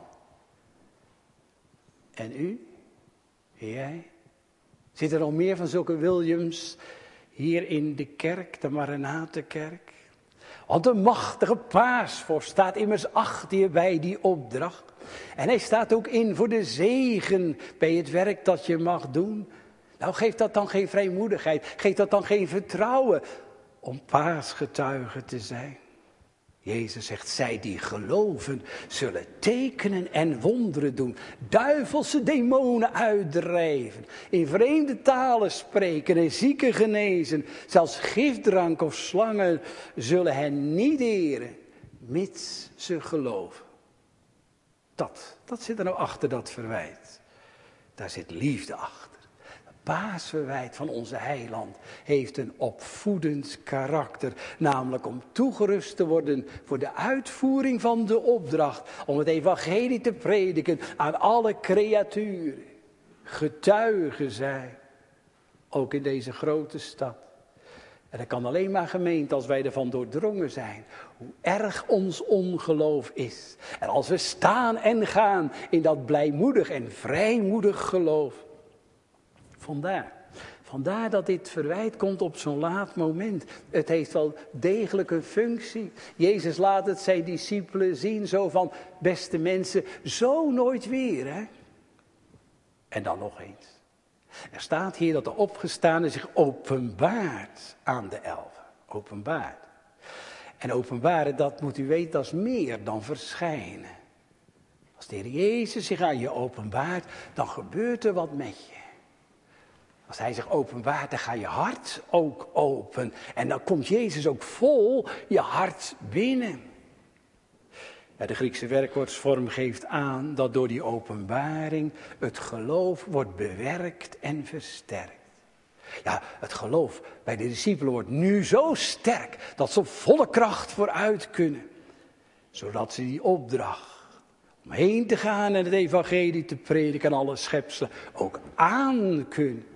En u? Jij? Zit er nog meer van zulke Williams hier in de kerk, de Maranatenkerk? Want een machtige paasvorst staat immers achter je bij die opdracht. En hij staat ook in voor de zegen bij het werk dat je mag doen. Nou, geeft dat dan geen vrijmoedigheid? Geeft dat dan geen vertrouwen om paasgetuige te zijn? Jezus zegt, zij die geloven zullen tekenen en wonderen doen. Duivelse demonen uitdrijven. In vreemde talen spreken en zieken genezen. Zelfs gifdrank of slangen zullen hen niet eren, mits ze geloven. Dat zit er nou achter dat verwijt. Daar zit liefde achter. Paasverwijt van onze heiland heeft een opvoedend karakter. Namelijk om toegerust te worden voor de uitvoering van de opdracht. Om het evangelie te prediken aan alle creaturen. Getuigen zijn. Ook in deze grote stad. En dat kan alleen maar gemeend als wij ervan doordrongen zijn. Hoe erg ons ongeloof is. En als we staan en gaan in dat blijmoedig en vrijmoedig geloof. Vandaar dat dit verwijt komt op zo'n laat moment. Het heeft wel degelijk een functie. Jezus laat het zijn discipelen zien, zo van, beste mensen, zo nooit weer, hè? En dan nog eens. Er staat hier dat de opgestane zich openbaart aan de 11. Openbaart. En openbaren, dat moet u weten, dat is meer dan verschijnen. Als de Heer Jezus zich aan je openbaart, dan gebeurt er wat met je. Als hij zich openbaart, dan gaat je hart ook open. En dan komt Jezus ook vol je hart binnen. Ja, de Griekse werkwoordsvorm geeft aan dat door die openbaring het geloof wordt bewerkt en versterkt. Ja, het geloof bij de discipelen wordt nu zo sterk dat ze op volle kracht vooruit kunnen. Zodat ze die opdracht om heen te gaan en het evangelie te prediken aan alle schepselen ook aan kunnen.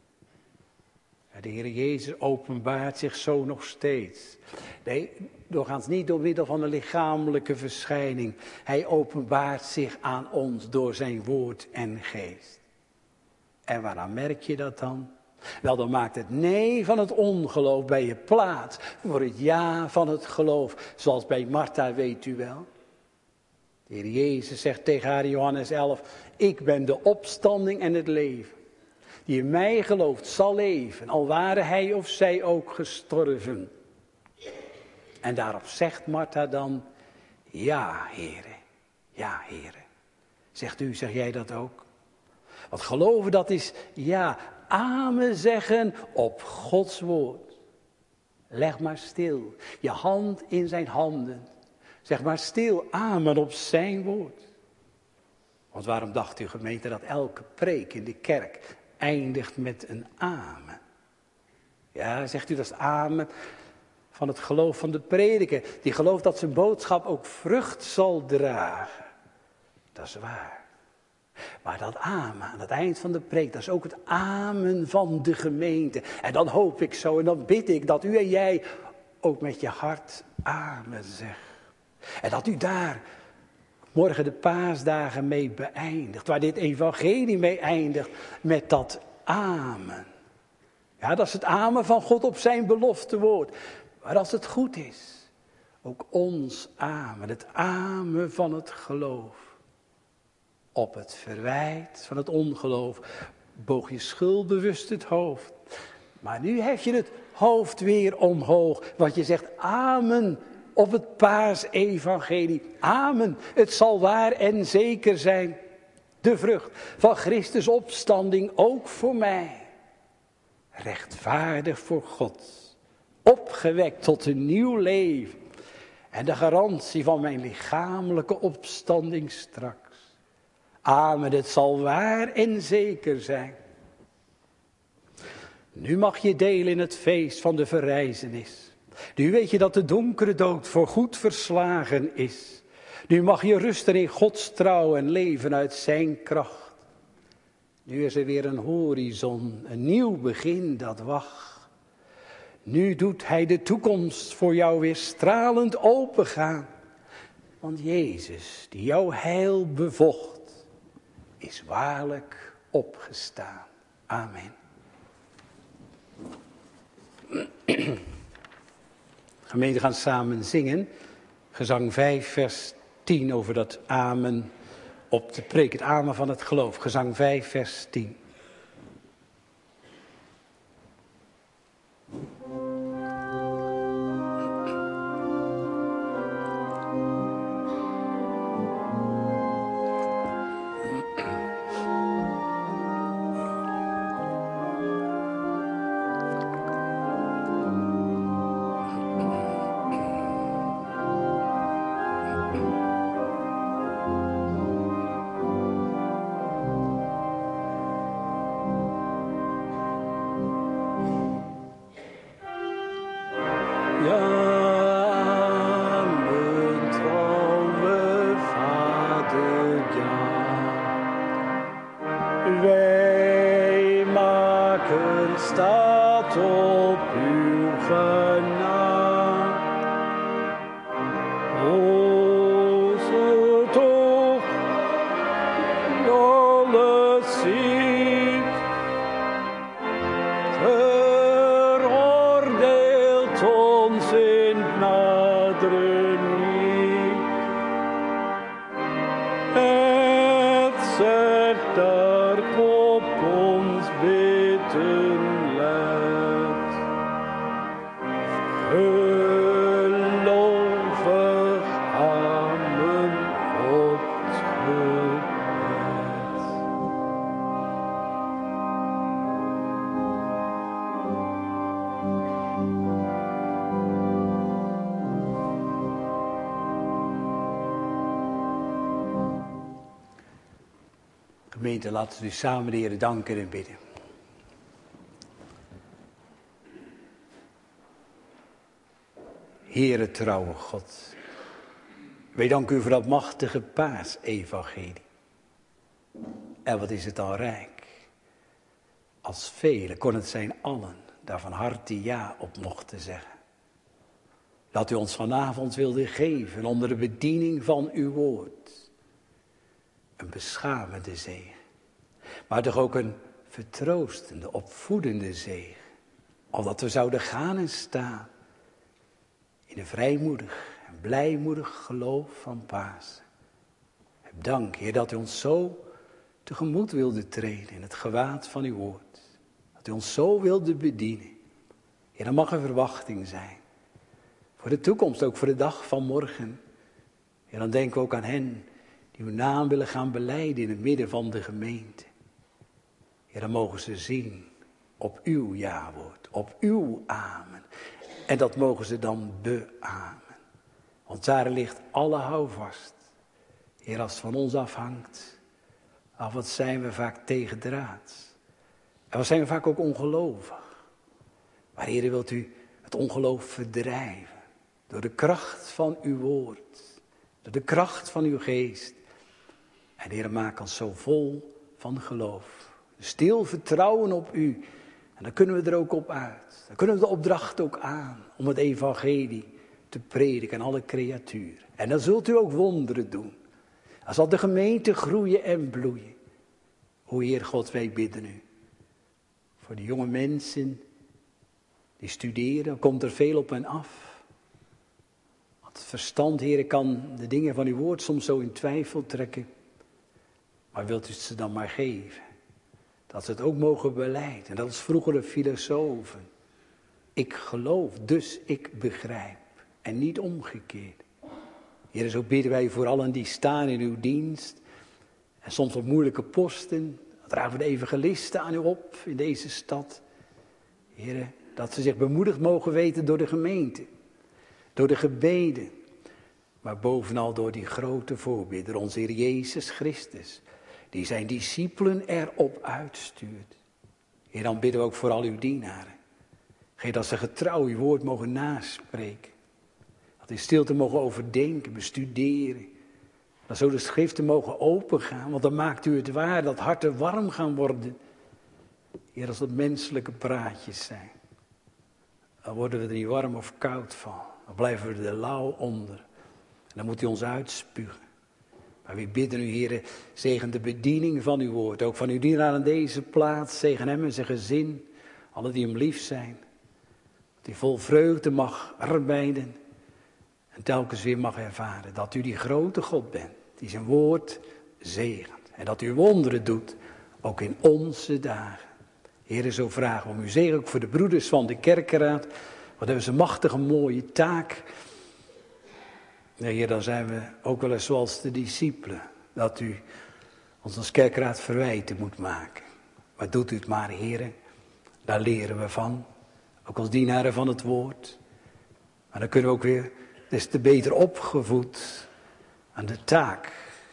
De Heer Jezus openbaart zich zo nog steeds. Nee, doorgaans niet door middel van een lichamelijke verschijning. Hij openbaart zich aan ons door zijn woord en geest. En waaraan merk je dat dan? Wel, dan maakt het nee van het ongeloof bij je plaats voor het ja van het geloof. Zoals bij Martha, weet u wel. De Heer Jezus zegt tegen haar in Johannes 11, ik ben de opstanding en het leven. Die in mij gelooft zal leven, al waren hij of zij ook gestorven. En daarop zegt Martha dan, ja, Heere, ja, Heere. Zegt u, zeg jij dat ook? Want geloven, dat is, ja, amen zeggen op Gods woord. Leg maar stil, je hand in zijn handen. Zeg maar stil, amen op zijn woord. Want waarom dacht u, gemeente, dat elke preek in de kerk eindigt met een amen? Ja, zegt u, dat is amen van het geloof van de prediker. Die gelooft dat zijn boodschap ook vrucht zal dragen. Dat is waar. Maar dat amen aan het eind van de preek, dat is ook het amen van de gemeente. En dan hoop ik zo en dan bid ik dat u en jij ook met je hart amen zegt. En dat u daar morgen de paasdagen mee beëindigt. Waar dit evangelie mee eindigt met dat amen. Ja, dat is het amen van God op zijn belofte woord. Maar als het goed is, ook ons amen. Het amen van het geloof. Op het verwijt van het ongeloof boog je schuldbewust het hoofd. Maar nu hef je het hoofd weer omhoog. Want je zegt amen op het paasevangelie. Amen, het zal waar en zeker zijn. De vrucht van Christus opstanding ook voor mij. Rechtvaardig voor God opgewekt tot een nieuw leven en de garantie van mijn lichamelijke opstanding straks. Amen, het zal waar en zeker zijn. Nu mag je delen in het feest van de verrijzenis. Nu weet je dat de donkere dood voorgoed verslagen is. Nu mag je rusten in Gods trouw en leven uit zijn kracht. Nu is er weer een horizon, een nieuw begin dat wacht. Nu doet hij de toekomst voor jou weer stralend opengaan. Want Jezus, die jouw heil bevocht, is waarlijk opgestaan. Amen. Gemeente, gaan samen zingen. Gezang 5, vers 10 over dat amen op de preek. Het amen van het geloof. Gezang 5, vers 10. Gemeente, laten we nu samen de Heer danken en bidden. Heere trouwe God, wij danken u voor dat machtige paasevangelie. En wat is het dan rijk. Als velen, kon het zijn allen, daar van harte ja op mochten zeggen. Dat u ons vanavond wilde geven onder de bediening van uw woord. Een beschamende zegen. Maar toch ook een vertroostende, opvoedende zegen. Omdat we zouden gaan en staan. In een vrijmoedig en blijmoedig geloof van Pasen. Heb dank, Heer, dat u ons zo tegemoet wilde treden in het gewaad van uw woord. Dat u ons zo wilde bedienen. Heer, dan mag er verwachting zijn. Voor de toekomst, ook voor de dag van morgen. Heer, dan denken we ook aan hen die uw naam willen gaan belijden in het midden van de gemeente. Heer, dan mogen ze zien op uw ja-woord, op uw amen. En dat mogen ze dan beamen. Want daar ligt alle houvast. Heer, als het van ons afhangt, wat zijn we vaak tegendraads. En wat zijn we vaak ook ongelovig. Maar Heer, wilt u het ongeloof verdrijven. Door de kracht van uw woord. Door de kracht van uw geest. En Heer, maak ons zo vol van geloof. Stil vertrouwen op u. En dan kunnen we er ook op uit. Dan kunnen we de opdracht ook aan. Om het evangelie te prediken aan alle creaturen. En dan zult u ook wonderen doen. Dan zal de gemeente groeien en bloeien. O Heer God, wij bidden u. Voor de jonge mensen die studeren, komt er veel op hen af. Want het verstand, Heer, kan de dingen van uw woord soms zo in twijfel trekken. Maar wilt u het ze dan maar geven. Dat ze het ook mogen belijden. En dat als vroegere filosofen. Ik geloof, dus ik begrijp. En niet omgekeerd. Heer, zo bidden wij voor allen die staan in uw dienst. En soms op moeilijke posten. Dragen we de evangelisten aan u op in deze stad. Heer, Dat ze zich bemoedigd mogen weten door de gemeente. Door de gebeden. Maar bovenal door die grote voorbidder, onze Heer Jezus Christus. Die zijn discipelen erop uitstuurt. Heer, dan bidden we ook voor al uw dienaren. Geef dat ze getrouw uw woord mogen naspreken. Dat in stilte mogen overdenken, bestuderen. Dat zo de schriften mogen opengaan, want dan maakt u het waar dat harten warm gaan worden. Heer, als dat menselijke praatjes zijn, dan worden we er niet warm of koud van. Dan blijven we er lauw onder. En dan moet u ons uitspugen. Maar we bidden u, Heer, zegen de bediening van uw woord. Ook van uw dienaar aan deze plaats. Zegen hem en zijn gezin. Alle die hem lief zijn. Dat hij vol vreugde mag arbeiden. En telkens weer mag ervaren dat u die grote God bent. Die zijn woord zegent. En dat u wonderen doet. Ook in onze dagen. Heer, zo vragen we om uw zegen ook voor de broeders van de kerkenraad. Wat hebben ze een machtige mooie taak. Ja, Heer, dan zijn we ook wel eens zoals de discipelen. Dat u ons als kerkraad verwijten moet maken. Maar doet u het maar, Heer. Daar leren we van. Ook als dienaren van het woord. Maar dan kunnen we ook weer des te beter opgevoed aan de taak.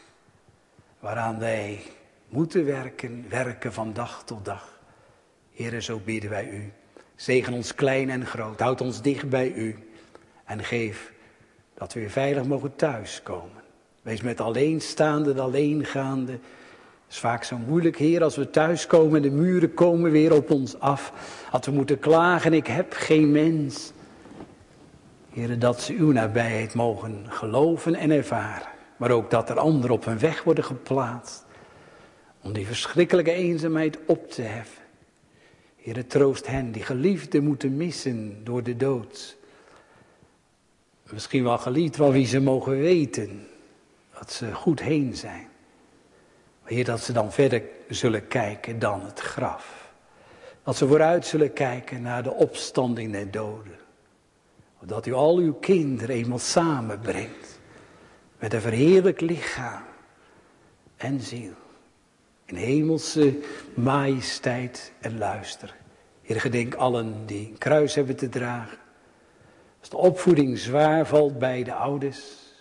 Waaraan wij moeten werken van dag tot dag. Heer, zo bidden wij u. Zegen ons klein en groot. Houd ons dicht bij u. En geef dat we weer veilig mogen thuiskomen. Wees met alleenstaande, de alleengaande. Het is vaak zo moeilijk, Heer, als we thuiskomen en de muren komen weer op ons af. Dat we moeten klagen, ik heb geen mens. Heer, dat ze uw nabijheid mogen geloven en ervaren. Maar ook dat er anderen op hun weg worden geplaatst. Om die verschrikkelijke eenzaamheid op te heffen. Heer, troost hen die geliefden moeten missen door de dood. Misschien wel geliefd van wie ze mogen weten dat ze goed heen zijn. Maar Heer, dat ze dan verder zullen kijken dan het graf. Dat ze vooruit zullen kijken naar de opstanding der doden. Dat u al uw kinderen eenmaal samenbrengt. Met een verheerlijk lichaam en ziel. In hemelse majesteit en luister. Heer, gedenk allen die een kruis hebben te dragen. Als de opvoeding zwaar valt bij de ouders.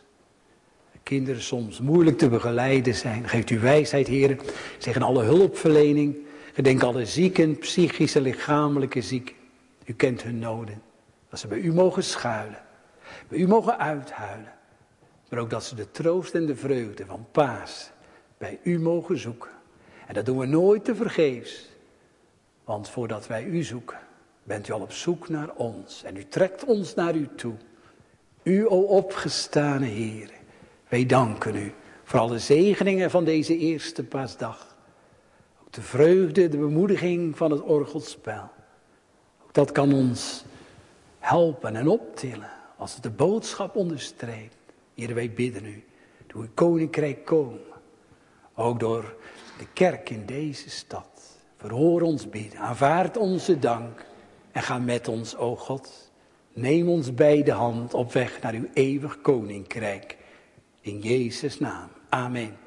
De kinderen soms moeilijk te begeleiden zijn. Geeft u wijsheid, Heer. Zeg in alle hulpverlening. Gedenk alle zieken, psychische, lichamelijke zieken. U kent hun noden. Dat ze bij u mogen schuilen. Bij u mogen uithuilen. Maar ook dat ze de troost en de vreugde van Paas bij u mogen zoeken. En dat doen we nooit te vergeefs. Want voordat wij u zoeken, bent u al op zoek naar ons. En u trekt ons naar u toe. U, o opgestane Heer. Wij danken u voor alle zegeningen van deze eerste paasdag. Ook de vreugde, de bemoediging van het orgelspel. Ook dat kan ons helpen en optillen. Als het de boodschap onderstreept. Heer, wij bidden u. Doe uw koninkrijk komen. Ook door de kerk in deze stad. Verhoor ons bidden. Aanvaard onze dank. En ga met ons, o God. Neem ons bij de hand op weg naar uw eeuwig koninkrijk. In Jezus' naam. Amen.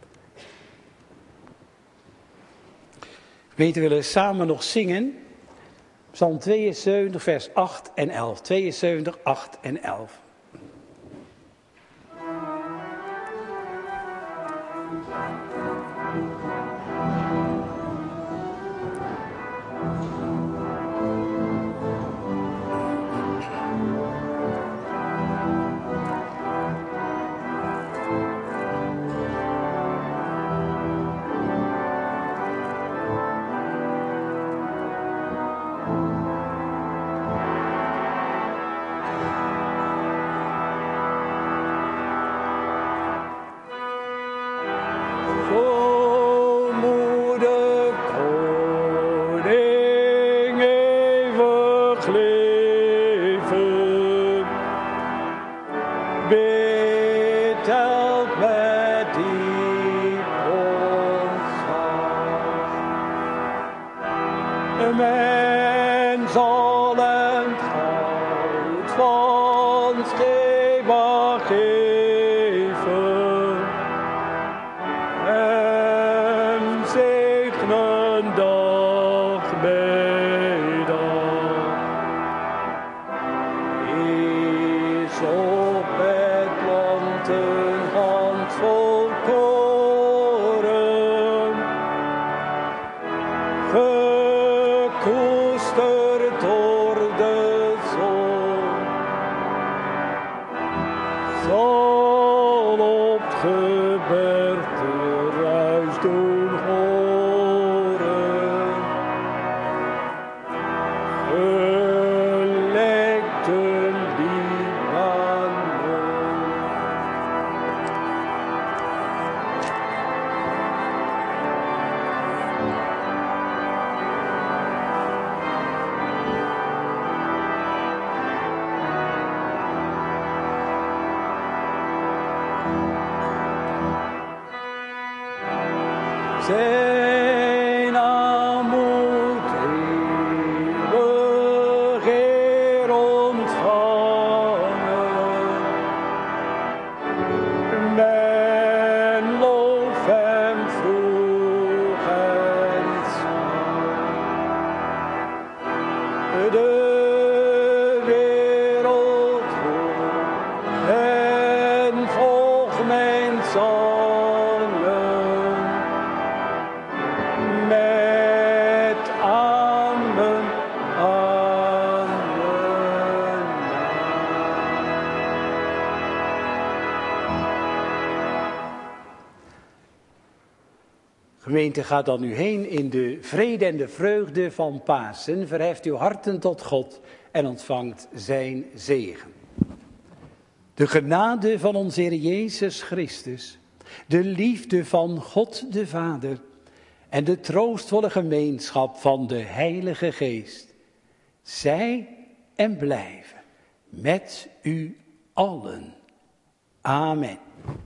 Gemeente, we willen samen nog zingen. Psalm 72, vers 8 en 11. 72, 8 en 11. Zijn naam moet eeuwig eer ontvangen. Men lof hem vroeg en smart. De wereld hoort en volgt mijn zongen met amen, amen. Gemeente, gaat dan nu heen in de vrede en de vreugde van Pasen. Verheft uw harten tot God en ontvangt zijn zegen. De genade van onze Heer Jezus Christus, de liefde van God de Vader en de troostvolle gemeenschap van de Heilige Geest, zij en blijven met u allen. Amen.